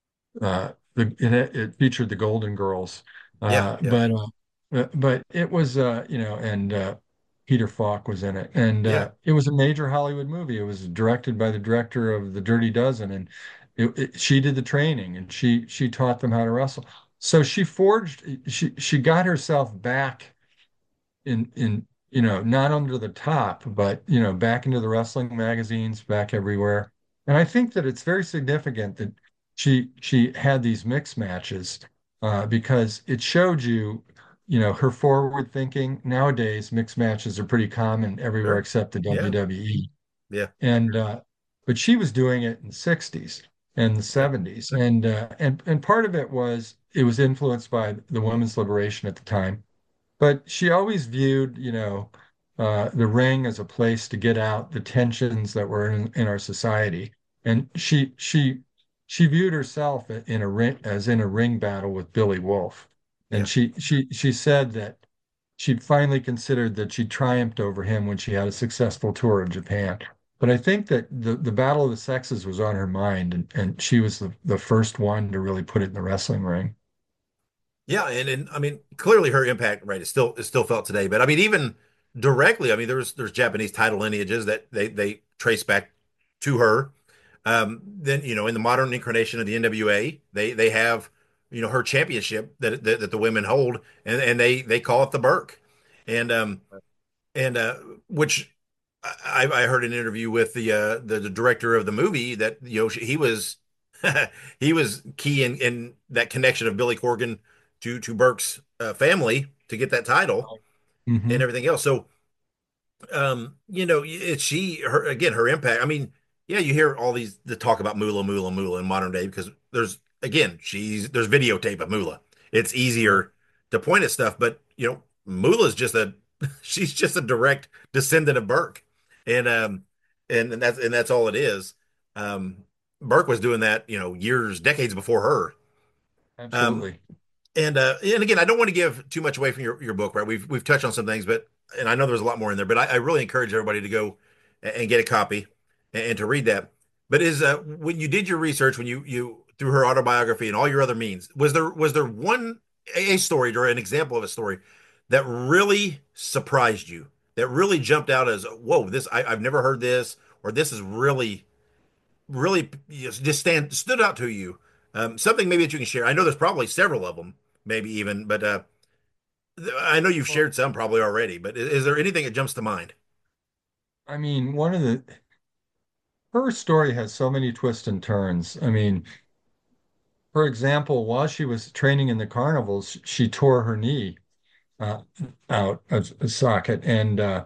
uh, the, it, it featured the Golden Girls, Yeah. uh, Yeah. but uh, but but it was, uh, you know, and uh, Peter Falk was in it, and Yeah. uh, it was a major Hollywood movie. It was directed by the director of The Dirty Dozen, and it, it, she did the training, and she she taught them how to wrestle. So she forged, she she got herself back in in you know not under the top, but you know back into the wrestling magazines, back everywhere. And I think that it's very significant that she she had these mixed matches uh, because it showed you, you know, her forward thinking. Nowadays, mixed matches are pretty common everywhere Sure. except the Yeah. W W E. Yeah. And uh, but she was doing it in the sixties and the Yeah. seventies, and uh, and and part of it was it was influenced by the women's liberation at the time, but she always viewed, you know, uh, the ring as a place to get out the tensions that were in, in our society. And she she she viewed herself in a ring as in a ring battle with Billy Wolf. And Yeah. she she she said that she'd finally considered that she triumphed over him when she had a successful tour of Japan. But I think that the, the battle of the sexes was on her mind, and, and she was the, the first one to really put it in the wrestling ring. Yeah, and, and I mean, clearly her impact, right, is still is still felt today. But I mean, even directly, I mean, there's there's Japanese title lineages that they they trace back to her. Um, then you know, in the modern incarnation of the N W A, they they have you know her championship that that, that the women hold, and and they they call it the Burke, and um and uh which I I heard an interview with the uh the, the director of the movie that you know he was he was key in in that connection of Billy Corgan to to Burke's uh, family to get that title and Hmm. everything else. So um, you know, it's she her again her impact. I mean, yeah, you hear all these the talk about Moolah, Moolah, Moolah in modern day because there's again she's there's videotape of Moolah. It's easier to point at stuff, but you know, Moolah's just a she's just a direct descendant of Burke, and um and, and that's and that's all it is. Um, Burke was doing that, you know, years, decades before her. Um, Absolutely. And uh, and again, I don't want to give too much away from your, your book, right? We've we've touched on some things, but and I know there's a lot more in there, but I, I really encourage everybody to go and, and get a copy and, and to read that. But is uh, when you did your research, when you you through her autobiography and all your other means, was there was there one a story or an example of a story that really surprised you, that really jumped out as, whoa, this I, I've never heard this, or this is really really just stand stood out to you? Um, something maybe that you can share. I know there's probably several of them, maybe even, but uh, I know you've Well, shared some probably already. But is, is there anything that jumps to mind? I mean, one of the her story has so many twists and turns. I mean, for example, while she was training in the carnivals, she tore her knee uh, out of a socket and uh,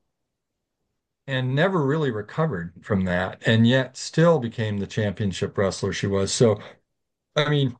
and never really recovered from that, and yet still became the championship wrestler she was. So, I mean,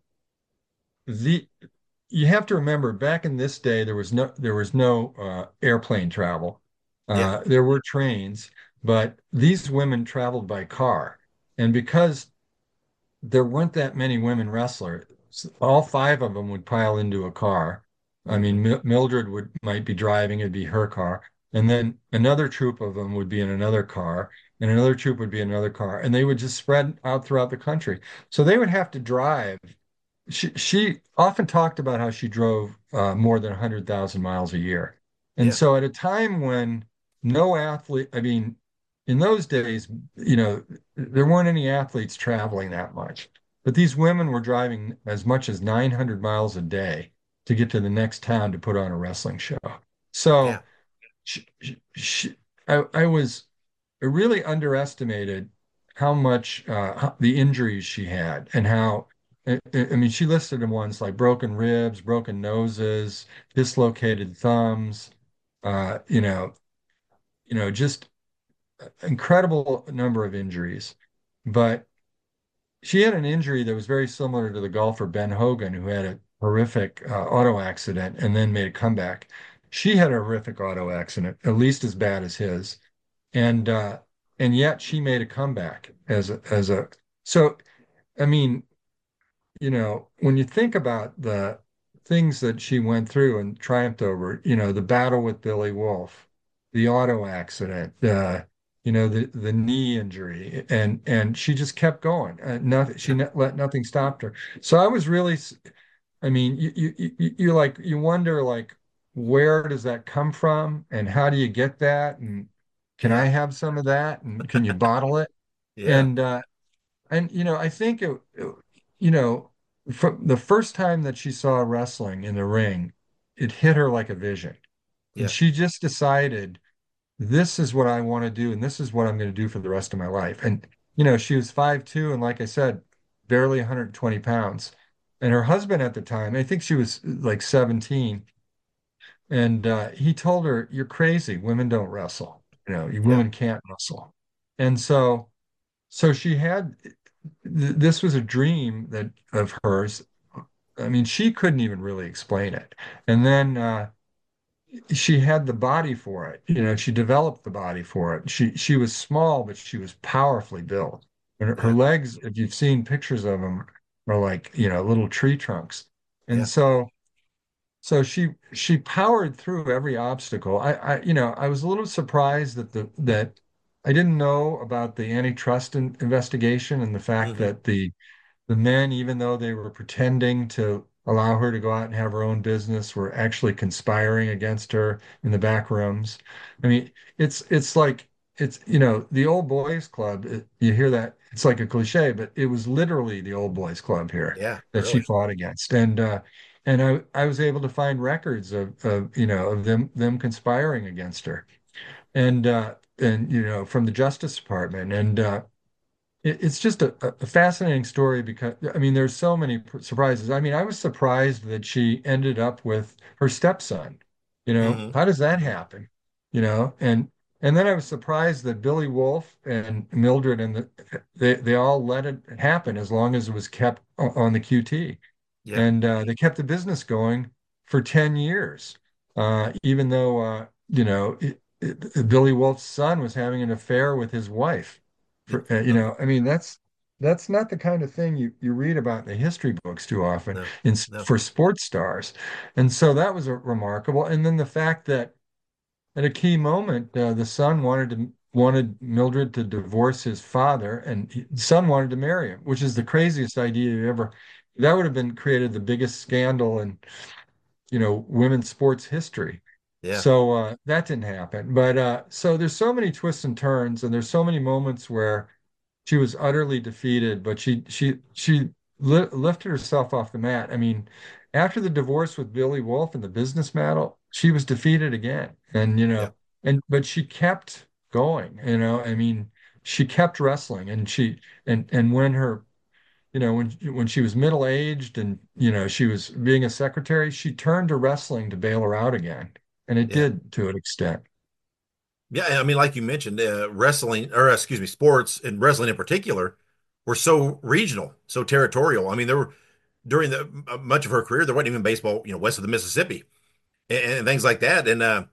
the you have to remember back in this day there was no there was no uh, airplane travel. Yeah, Uh, there were trains, but these women traveled by car, and because there weren't that many women wrestlers, all five of them would pile into a car. I hmm mean, Mil- Mildred would might be driving; it'd be her car, and then another troop of them would be in another car, and another troop would be in another car, and they would just spread out throughout the country. So they would have to drive she she often talked about how she drove uh, more than one hundred thousand miles a year. And yeah, so at a time when no athlete, I mean, in those days, you know, there weren't any athletes traveling that much. But these women were driving as much as nine hundred miles a day to get to the next town to put on a wrestling show. yeah, So she, she, I, I was I really underestimated how much uh, the injuries she had and how I, I mean she listed them ones like broken ribs, broken noses, dislocated thumbs, uh, you know, you know, just incredible number of injuries. But she had an injury that was very similar to the golfer Ben Hogan, who had a horrific uh, auto accident and then made a comeback. She had a horrific auto accident, at least as bad as his, and uh, and yet she made a comeback as a, as a. So I mean, you know, when you think about the things that she went through and triumphed over, you know, the battle with Billy Wolf, the auto accident, uh, you know, the the knee injury, and and she just kept going. Uh, nothing, she yeah, ne let nothing stop her. So I was really, I mean, you you you you like you wonder like where does that come from and how do you get that and can I yeah, have some of that and can you bottle it? yeah, And uh, and you know, I think it, it- you know, from the first time that she saw wrestling in the ring, it hit her like a vision. And yeah, she just decided, this is what I want to do, and this is what I'm going to do for the rest of my life. And you know, she was five two, and like I said, barely one hundred twenty pounds. And her husband at the time, I think she was like seventeen, and uh, he told her, "You're crazy. Women don't wrestle. You know, you yeah, women can't wrestle." And so, so she had th this was a dream that of hers. I mean, she couldn't even really explain it. And then uh, she had the body for it. You know, she developed the body for it. She she was small, but she was powerfully built. And her, her yeah, legs, if you've seen pictures of them, are like, you know, little tree trunks. And yeah, so so she she powered through every obstacle. I, I you know, I was a little surprised that the that I didn't know about the antitrust in, investigation and the fact hmm that the the men, even though they were pretending to allow her to go out and have her own business, were actually conspiring against her in the back rooms. I mean, it's it's like it's you know the old boys club. It, you hear that it's like a cliche, but it was literally the old boys club here yeah, that she really, fought against, and uh, and I I was able to find records of of you know of them them conspiring against her, and uh, and you know from the Justice Department, and uh, it, it's just a, a fascinating story because I mean, there's so many p- surprises. I mean, I was surprised that she ended up with her stepson. You know, hmm how does that happen? You know, and and then I was surprised that Billy Wolf and Mildred and the they they all let it happen as long as it was kept o- on the Q T, yeah, and uh, they kept the business going for ten years, uh, even though uh, you know it, it, Billy Wolf's son was having an affair with his wife yeah. for, uh, you know, I mean, that's that's not the kind of thing you, you read about in the history books too often No, in no. for sports stars. And so that was a remarkable. And then the fact that at a key moment, uh, the son wanted to wanted Mildred to divorce his father, and he, the son wanted to marry him, which is the craziest idea you ever. That would have been created the biggest scandal in, you know, women's sports history. Yeah. So uh, that didn't happen. But uh, so there's so many twists and turns, and there's so many moments where she was utterly defeated, but she she she li lifted herself off the mat. I mean, after the divorce with Billy Wolf and the business model, she was defeated again. And you Yeah. know, and but she kept going, you know. I mean, she kept wrestling and she and and when her, you know, when when she was middle-aged and you know, she was being a secretary, she turned to wrestling to bail her out again. And it Yeah. did to an extent. Yeah, I mean, like you mentioned, uh, wrestling, or excuse me, sports and wrestling in particular, were so regional, so territorial. I mean, there were during the uh, much of her career, there wasn't even baseball, you know, west of the Mississippi and, and things like that. And uh,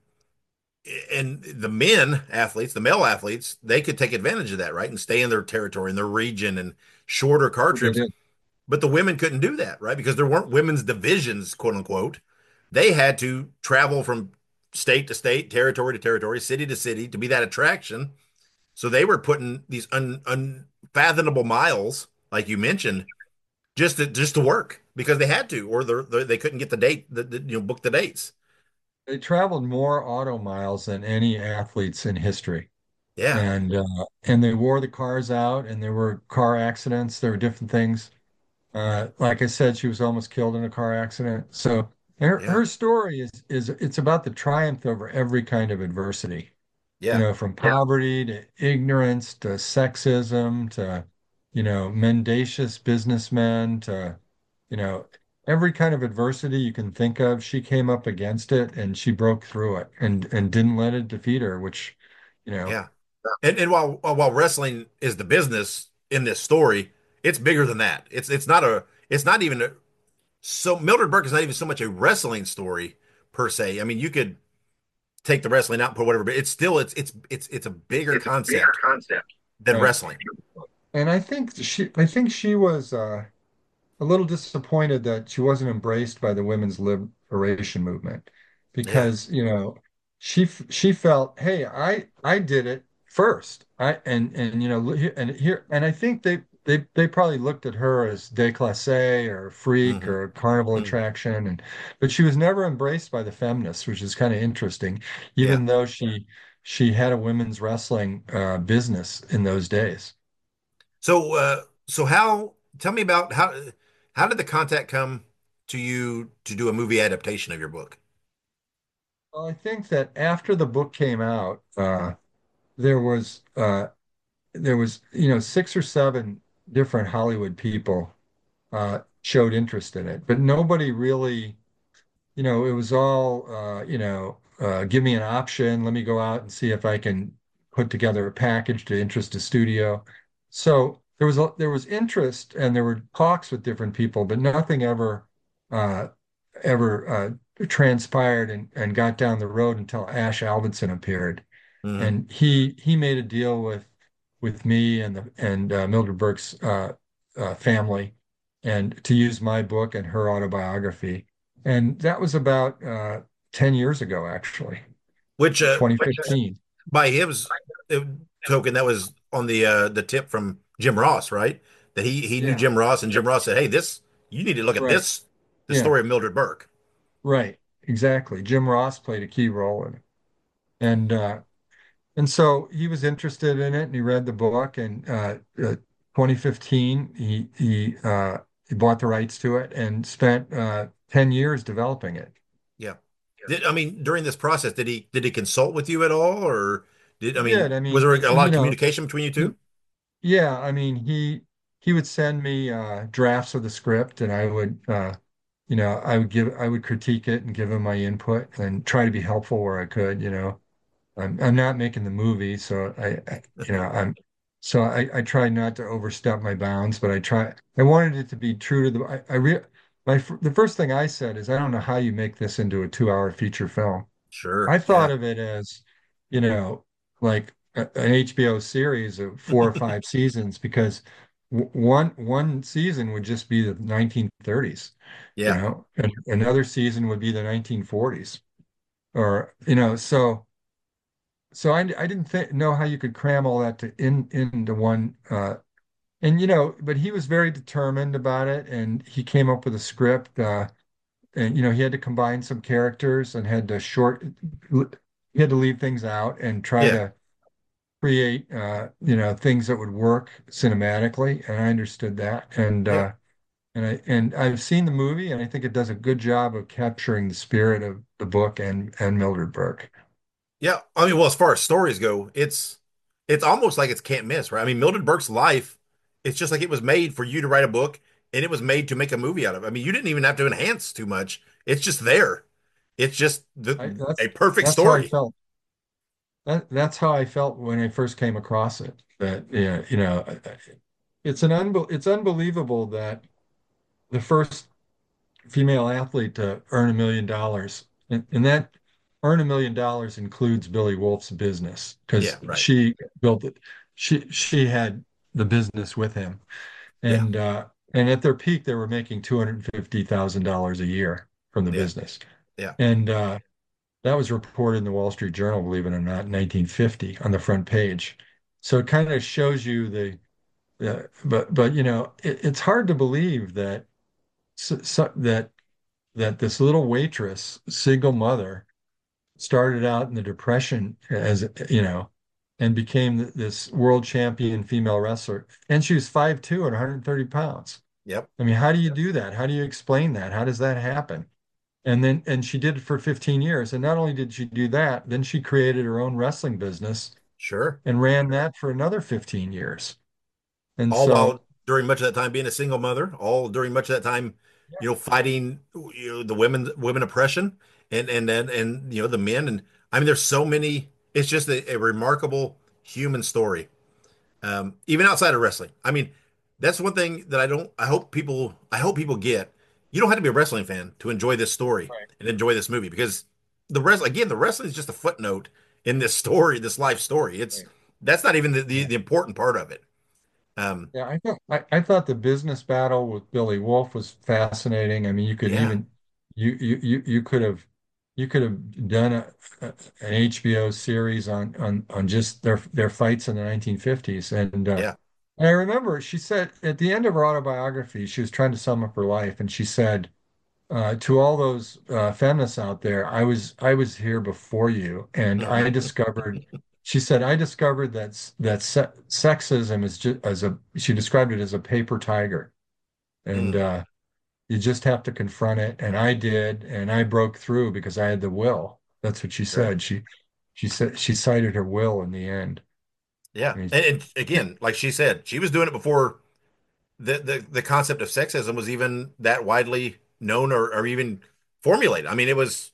and the men athletes, the male athletes, they could take advantage of that, right, and stay in their territory, in their region, and shorter car They trips. did. But the women couldn't do that, right, because there weren't women's divisions, quote unquote. They had to travel from state to state, territory to territory, city to city to be that attraction. So they were putting these un, unfathomable miles, like you mentioned, just to just to work because they had to, or they they couldn't get the date, the, the, you know, book the dates. They traveled more auto miles than any athletes in history. Yeah, And uh, and they wore the cars out, and there were car accidents. There were different things. Uh, like I said, she was almost killed in a car accident. So her yeah, her story is is it's about the triumph over every kind of adversity. You yeah, know, from poverty to ignorance to sexism to, you know, mendacious businessmen to, you know, every kind of adversity you can think of. She came up against it and she broke through it and and didn't let it defeat her, which, you know, yeah. And and while while wrestling is the business in this story, it's bigger than that. It's it's not a it's not even a, so Mildred Burke is not even so much a wrestling story per se. I mean, you could take the wrestling out and put whatever, but it's still it's it's it's it's a bigger It's a bigger concept concept. than right. wrestling. And I think she I think she was uh a little disappointed that she wasn't embraced by the women's liberation movement Yeah, because, you know, she she felt, hey, I I did it first. I and and you know and here and I think they they they probably looked at her as déclassée or a freak hmm or a carnival hmm attraction and but she was never embraced by the feminists, which is kind of interesting, yeah. even though she she had a women's wrestling uh, business in those days. So uh, so how? Tell me about how how did the contact come to you to do a movie adaptation of your book? Well, I think that after the book came out, uh, there was uh, there was you know six or seven different Hollywood people uh, showed interest in it, but nobody really, you know, it was all uh, you know, uh, give me an option, let me go out and see if I can put together a package to interest a studio. So there was a, there was interest and there were talks with different people, but nothing ever uh, ever uh, transpired and, and got down the road until Ash Albinson appeared, Hmm and he he made a deal with with me and the and uh, Mildred Burke's uh, uh, family, and to use my book and her autobiography, and that was about uh, ten years ago, actually, Which uh, twenty fifteen. by his uh, token, that was on the uh, the tip from Jim Ross, right? That he he knew Yeah, Jim Ross, and Jim Ross said, "Hey, this you need to look at right. this the Yeah, story of Mildred Burke." right. Exactly. Jim Ross played a key role in it, and uh, And so he was interested in it and he read the book and uh, uh twenty fifteen he he uh he bought the rights to it and spent uh ten years developing it. Yeah. Did I mean during this process did he did he consult with you at all, or did I He did. mean I was mean, there a lot you of know, communication between you he, two? yeah, I mean, he he would send me uh drafts of the script and I would uh you know, I would give I would critique it and give him my input and try to be helpful where I could, you know. I'm I'm not making the movie, so I, I you know I'm so I I try not to overstep my bounds, but I try I wanted it to be true to the I, I re my f- the first thing I said is I don't know how you make this into a two hour feature film. Sure. I thought Yeah. of it as, you know, like a, an H B O series of four or five seasons because w- one one season would just be the nineteen thirties, you Yeah. know, and another season would be the nineteen forties, or you know, so so I I didn't think know how you could cram all that to in into one uh and you know, but he was very determined about it, and he came up with a script. Uh, and you know, he had to combine some characters and had to short. He had to leave things out and try Yeah. to create, uh, you know, things that would work cinematically. And I understood that. And Yeah. uh, and I and I've seen the movie, and I think it does a good job of capturing the spirit of the book and and Mildred Burke. Yeah. I mean, well, as far as stories go, it's it's almost like it's can't miss, right? I mean, Mildred Burke's life, it's just like it was made for you to write a book and it was made to make a movie out of. I mean, you didn't even have to enhance too much. It's just there. It's just I, the that's a perfect that's how I story. felt. That, that's how I felt when I first came across it. That yeah, you know, it's an unbel it's unbelievable that the first female athlete to earn a million dollars, and, and that earn a million dollars includes Billy Wolf's business Yeah, because right. she built it. She she had the business with him, Yeah. and uh, and at their peak, they were making two hundred fifty thousand dollars a year from the Yeah. business, Yeah. and uh, that was reported in the Wall Street Journal, believe it or not, in nineteen fifty on the front page. So it kind of shows you the, uh, but but you know, it, it's hard to believe that so, so, that that this little waitress, single mother, started out in the Depression as you know, and became this world champion female wrestler, and she was five two and one hundred thirty pounds. Yep. I mean, how do you do that? How do you explain that? How does that happen? And then, and she did it for fifteen years. And not only did she do that, then she created her own wrestling business Sure. and ran that for another fifteen years. And All so, while during much of that time being a single mother, all during much of that time, you know, fighting you know the women women oppression and and and and you know the men and I mean there's so many it's just a, a remarkable human story. Um, even outside of wrestling. I mean, that's one thing that I don't I hope people I hope people get. You don't have to be a wrestling fan to enjoy this story right, and enjoy this movie because the rest again, the wrestling is just a footnote in this story, this life story. It's right. that's not even the, the, Yeah. the important part of it. Um, Yeah, I thought I, I thought the business battle with Billy Wolf was fascinating. I mean, you could yeah. even you you you you could have you could have done a, a, an H B O series on on on just their their fights in the nineteen fifties. And uh, Yeah. and I remember she said at the end of her autobiography, she was trying to sum up her life, and she said, uh, to all those uh, feminists out there, I was I was here before you, and I discovered. She said, I discovered that s- that se sexism is just as a. She described it as a paper tiger, and Mm, uh, you just have to confront it. And I did, and I broke through because I had the will. That's what she sure. said. She she said she cited her will in the end. I Yeah. mean, And, and again, like she said, she was doing it before the, the, the concept of sexism was even that widely known or, or even formulated. I mean, it was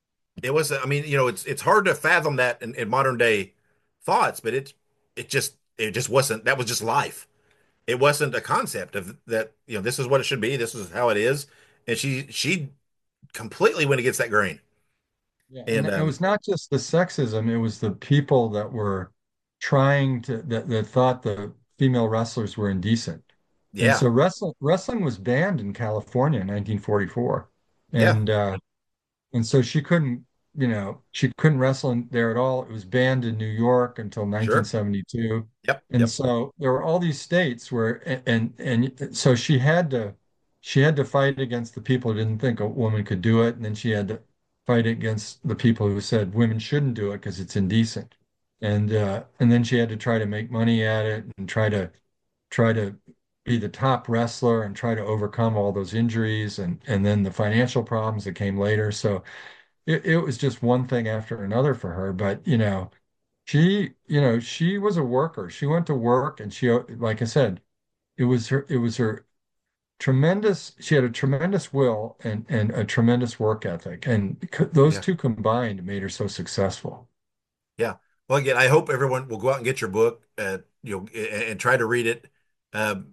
it was I mean, you know, it's it's hard to fathom that in, in modern day thoughts, but it it just it just wasn't that was just life. It wasn't a concept of that, you know, this is what it should be, this is how it is. And she she completely went against that grain. Yeah, and And it um was not just the sexism, it was the people that were trying to that, that thought the female wrestlers were indecent. And yeah, so wrestling wrestling was banned in California in nineteen forty-four. yeah, And uh and so she couldn't, you know, she couldn't wrestle in there at all. It was banned in New York until sure. nineteen seventy-two. Yep, And yep, so there were all these states where and and, and so she had to she had to fight against the people who didn't think a woman could do it, and then she had to fight against the people who said women shouldn't do it because it's indecent. And uh and then she had to try to make money at it and try to try to be the top wrestler and try to overcome all those injuries and and then the financial problems that came later. So it, it was just one thing after another for her. But you know, she, you know, she was a worker. She went to work and she, like I said, it was her, it was her tremendous, she had a tremendous will and and a tremendous work ethic. And c- those yeah, two combined made her so successful. yeah. Well, again, I hope everyone will go out and get your book, uh, you know, and, and try to read it. Um,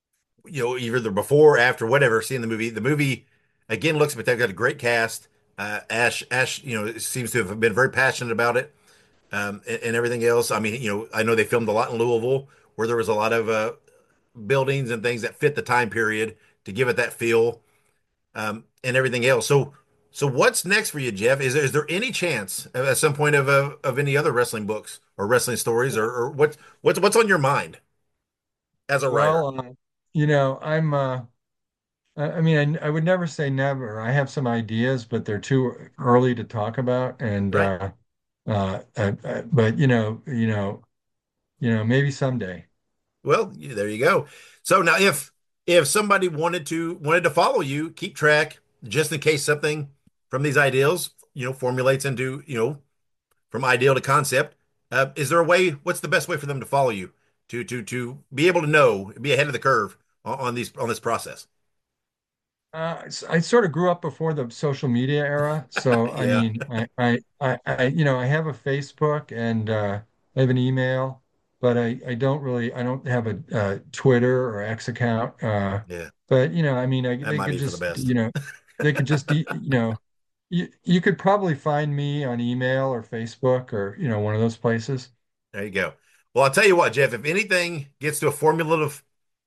you know, either before, or after, whatever, seeing the movie. The movie again looks but they've got a great cast. Uh, Ash, Ash, you know, seems to have been very passionate about it, um, and, and everything else. I mean, you know, I know they filmed a lot in Louisville, where there was a lot of uh, buildings and things that fit the time period to give it that feel, um, and everything else. So, so what's next for you, Jeff? Is there, is there any chance at some point of uh, of any other wrestling books or wrestling stories, or, or what's what's what's on your mind as a writer? Well, uh, you know, I'm uh I I mean, I, I would never say never. I have some ideas, but they're too early to talk about. And Right. uh, uh, uh, uh, but you know, you know, you know, maybe someday. Well, yeah, there you go. So now, if if somebody wanted to wanted to follow you, keep track, just in case something from these ideals, you know, formulates into, you know, from ideal to concept, uh, is there a way? What's the best way for them to follow you to to to be able to know, be ahead of the curve on, on these on this process? Uh, s- I sort of grew up before the social media era, so I Yeah, mean, I, I, I, I you know, I have a Facebook and uh, I have an email, but I, I don't really, I don't have a, uh Twitter or X account. Uh, yeah, but you know, I mean, I, that they might could be for the just, best. you know, they could just, e- you know, you, you could probably find me on email or Facebook or, you know, one of those places. There you go. Well, I'll tell you what, Jeff, if anything gets to a formulative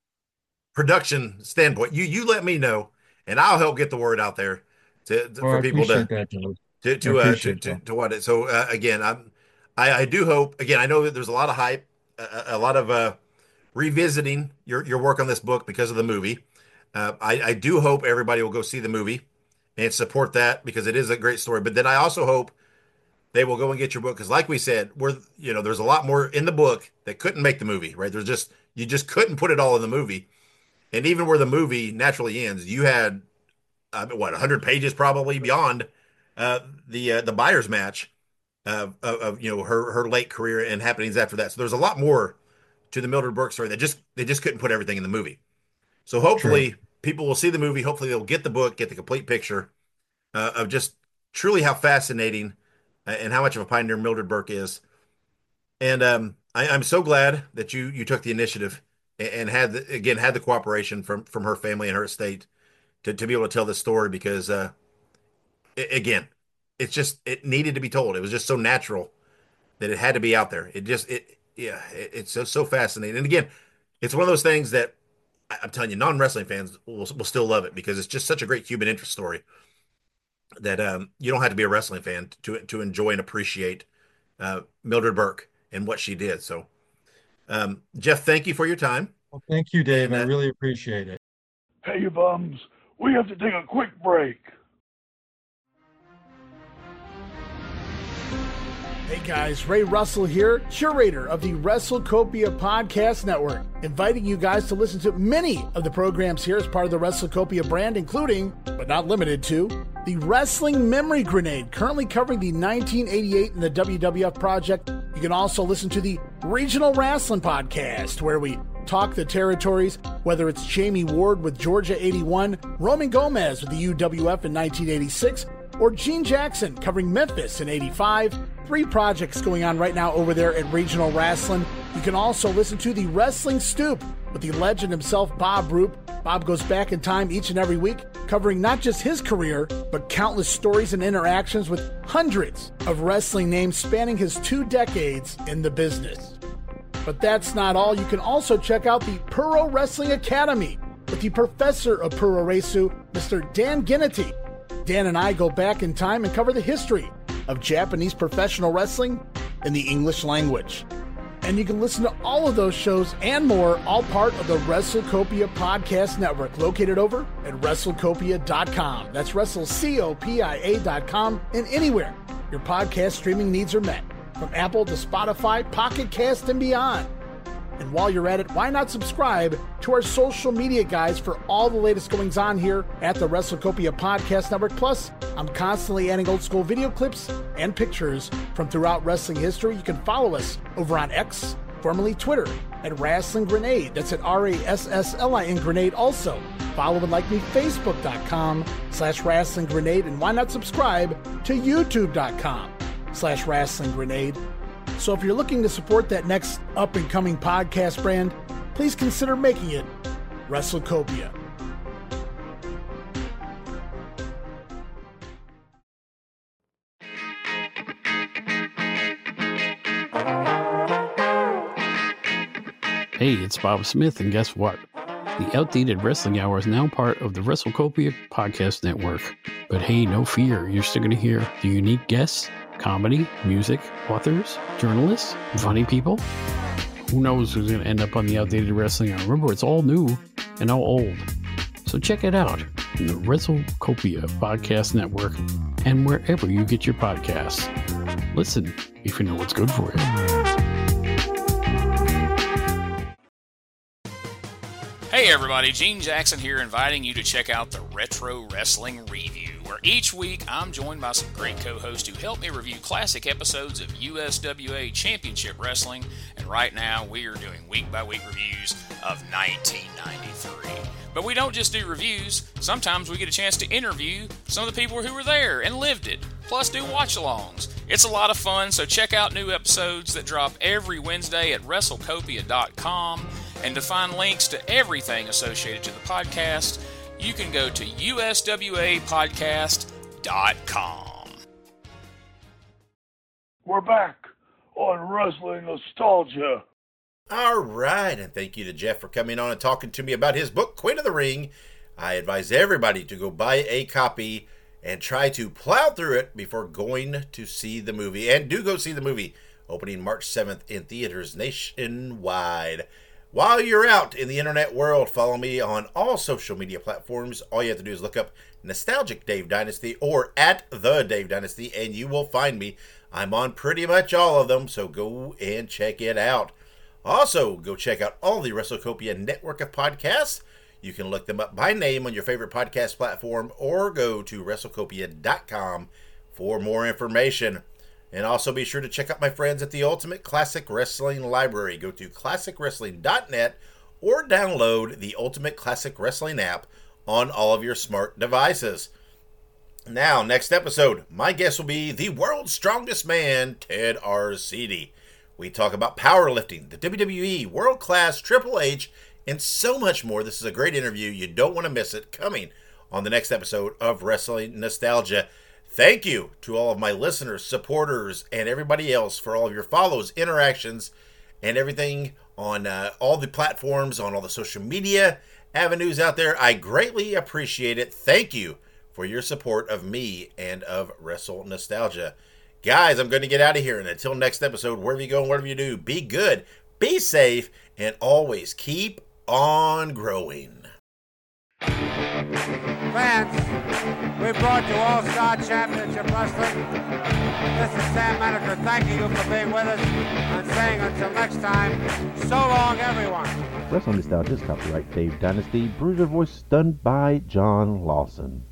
production standpoint, you you let me know, and I'll help get the word out there to, to- Well, I for people to appreciate that, Dave. to I to uh to appreciate to, that. to what it. So uh, again, I'm I, I do hope. Again, I know that there's a lot of hype, a, a lot of uh revisiting your your work on this book because of the movie. Uh, I I do hope everybody will go see the movie and support that because it is a great story. But then I also hope they will go and get your book because, like we said, we're you know there's a lot more in the book that couldn't make the movie. Right? There's just you just couldn't put it all in the movie. And even where the movie naturally ends, you had uh, what one hundred pages probably beyond uh, the uh, the buyer's match uh, of, of you know her her late career and happenings after that. So there's a lot more to the Mildred Burke story that just they just couldn't put everything in the movie. So True. hopefully people will see the movie. Hopefully they'll get the book, get the complete picture uh, of just truly how fascinating uh, and how much of a pioneer Mildred Burke is. And um, I, I'm so glad that you you took the initiative and, and had the, again had the cooperation from from her family and her estate to, to be able to tell this story because uh, it, again, it's just it needed to be told. It was just so natural that it had to be out there. It just it yeah, it, it's so so fascinating. And again, it's one of those things that I, I'm telling you, non-wrestling fans will will still love it because it's just such a great human interest story that um, you don't have to be a wrestling fan to to enjoy and appreciate uh, Mildred Burke and what she did. So, um, Jeff, thank you for your time. Well, thank you, Dave. And I uh, really appreciate it. Hey, you bums, we have to take a quick break. Hey guys, Ray Russell here, curator of the WrestleCopia Podcast Network, inviting you guys to listen to many of the programs here as part of the WrestleCopia brand, including, but not limited to, the Wrestling Memory Grenade, currently covering the nineteen eighty-eight and the W W F project. You can also listen to the Regional Wrestling Podcast, where we talk the territories, whether it's Jamie Ward with Georgia eighty-one, Roman Gomez with the U W F in nineteen eighty-six, or Gene Jackson covering Memphis in eighty-five. Three projects going on right now over there at Regional Wrestling. You can also listen to the Wrestling Stoop with the legend himself, Bob Roop. Bob goes back in time each and every week, covering not just his career, but countless stories and interactions with hundreds of wrestling names spanning his two decades in the business. But that's not all. You can also check out the Puro Wrestling Academy with the professor of Puro Resu, Mister Dan Ginnity. Dan and I go back in time and cover the history of Japanese professional wrestling in the English language. And you can listen to all of those shows and more, all part of the WrestleCopia Podcast Network, located over at WrestleCopia dot com. That's WrestleCopia dot com, and anywhere your podcast streaming needs are met, from Apple to Spotify, Pocket Cast, and beyond. And while you're at it, why not subscribe to our social media guys for all the latest goings on here at the WrestleCopia Podcast Network. Plus, I'm constantly adding old school video clips and pictures from throughout wrestling history. You can follow us over on X, formerly Twitter, at Wrestling Grenade. That's at R A S S L I N Grenade. Also, follow and like me, Facebook dot com slash Wrestling Grenade. And why not subscribe to YouTube dot com slash Wrestling Grenade. So if you're looking to support that next up-and-coming podcast brand, please consider making it WrestleCopia. Hey, it's Bob Smith, and guess what? The Outdated Wrestling Hour is now part of the WrestleCopia Podcast Network. But hey, no fear, you're still going to hear the unique guests, comedy, music, authors, journalists, funny people. Who knows who's going to end up on the Outdated Wrestling Hour? Remember, it's all new and all old. So check it out in the WrestleCopia Podcast Network and wherever you get your podcasts. Listen if you know what's good for you. Hey everybody, Gene Jackson here, inviting you to check out the Retro Wrestling Review, where each week I'm joined by some great co-hosts who help me review classic episodes of U S W A Championship Wrestling, and right now we are doing week-by-week reviews of nineteen ninety-three. But we don't just do reviews, sometimes we get a chance to interview some of the people who were there and lived it, plus do watch-alongs. It's a lot of fun, so check out new episodes that drop every Wednesday at WrestleCopia dot com. And to find links to everything associated to the podcast, you can go to U S W A podcast dot com. We're back on Wrestling Nostalgia. All right, and thank you to Jeff for coming on and talking to me about his book, Queen of the Ring. I advise everybody to go buy a copy and try to plow through it before going to see the movie. And do go see the movie, opening March seventh in theaters nationwide. While you're out in the internet world, follow me on all social media platforms. All you have to do is look up Nostalgic Dave Dynasty or at The Dave Dynasty, and you will find me. I'm on pretty much all of them, so go and check it out. Also, go check out all the WrestleCopia network of podcasts. You can look them up by name on your favorite podcast platform, or go to WrestleCopia dot com for more information. And also be sure to check out my friends at the Ultimate Classic Wrestling Library. Go to classic wrestling dot net or download the Ultimate Classic Wrestling app on all of your smart devices. Now, next episode, my guest will be the world's strongest man, Ted Arcidi. We talk about powerlifting, the W W E, World Class, Triple H, and so much more. This is a great interview. You don't want to miss it. Coming on the next episode of Wrestling Nostalgia. Thank you to all of my listeners, supporters, and everybody else for all of your follows, interactions, and everything on uh, all the platforms, on all the social media avenues out there. I greatly appreciate it. Thank you for your support of me and of Wrestle Nostalgia. Guys, I'm going to get out of here, and until next episode, wherever you go and whatever you do, be good, be safe, and always keep on growing. Fans, we brought you All-Star Championship Wrestling. This is Sam Menaker thanking you for being with us and saying until next time, so long everyone. Wrestling Nostalgia is copyright Dave Dynasty. Bruiser voice done by John Lawson.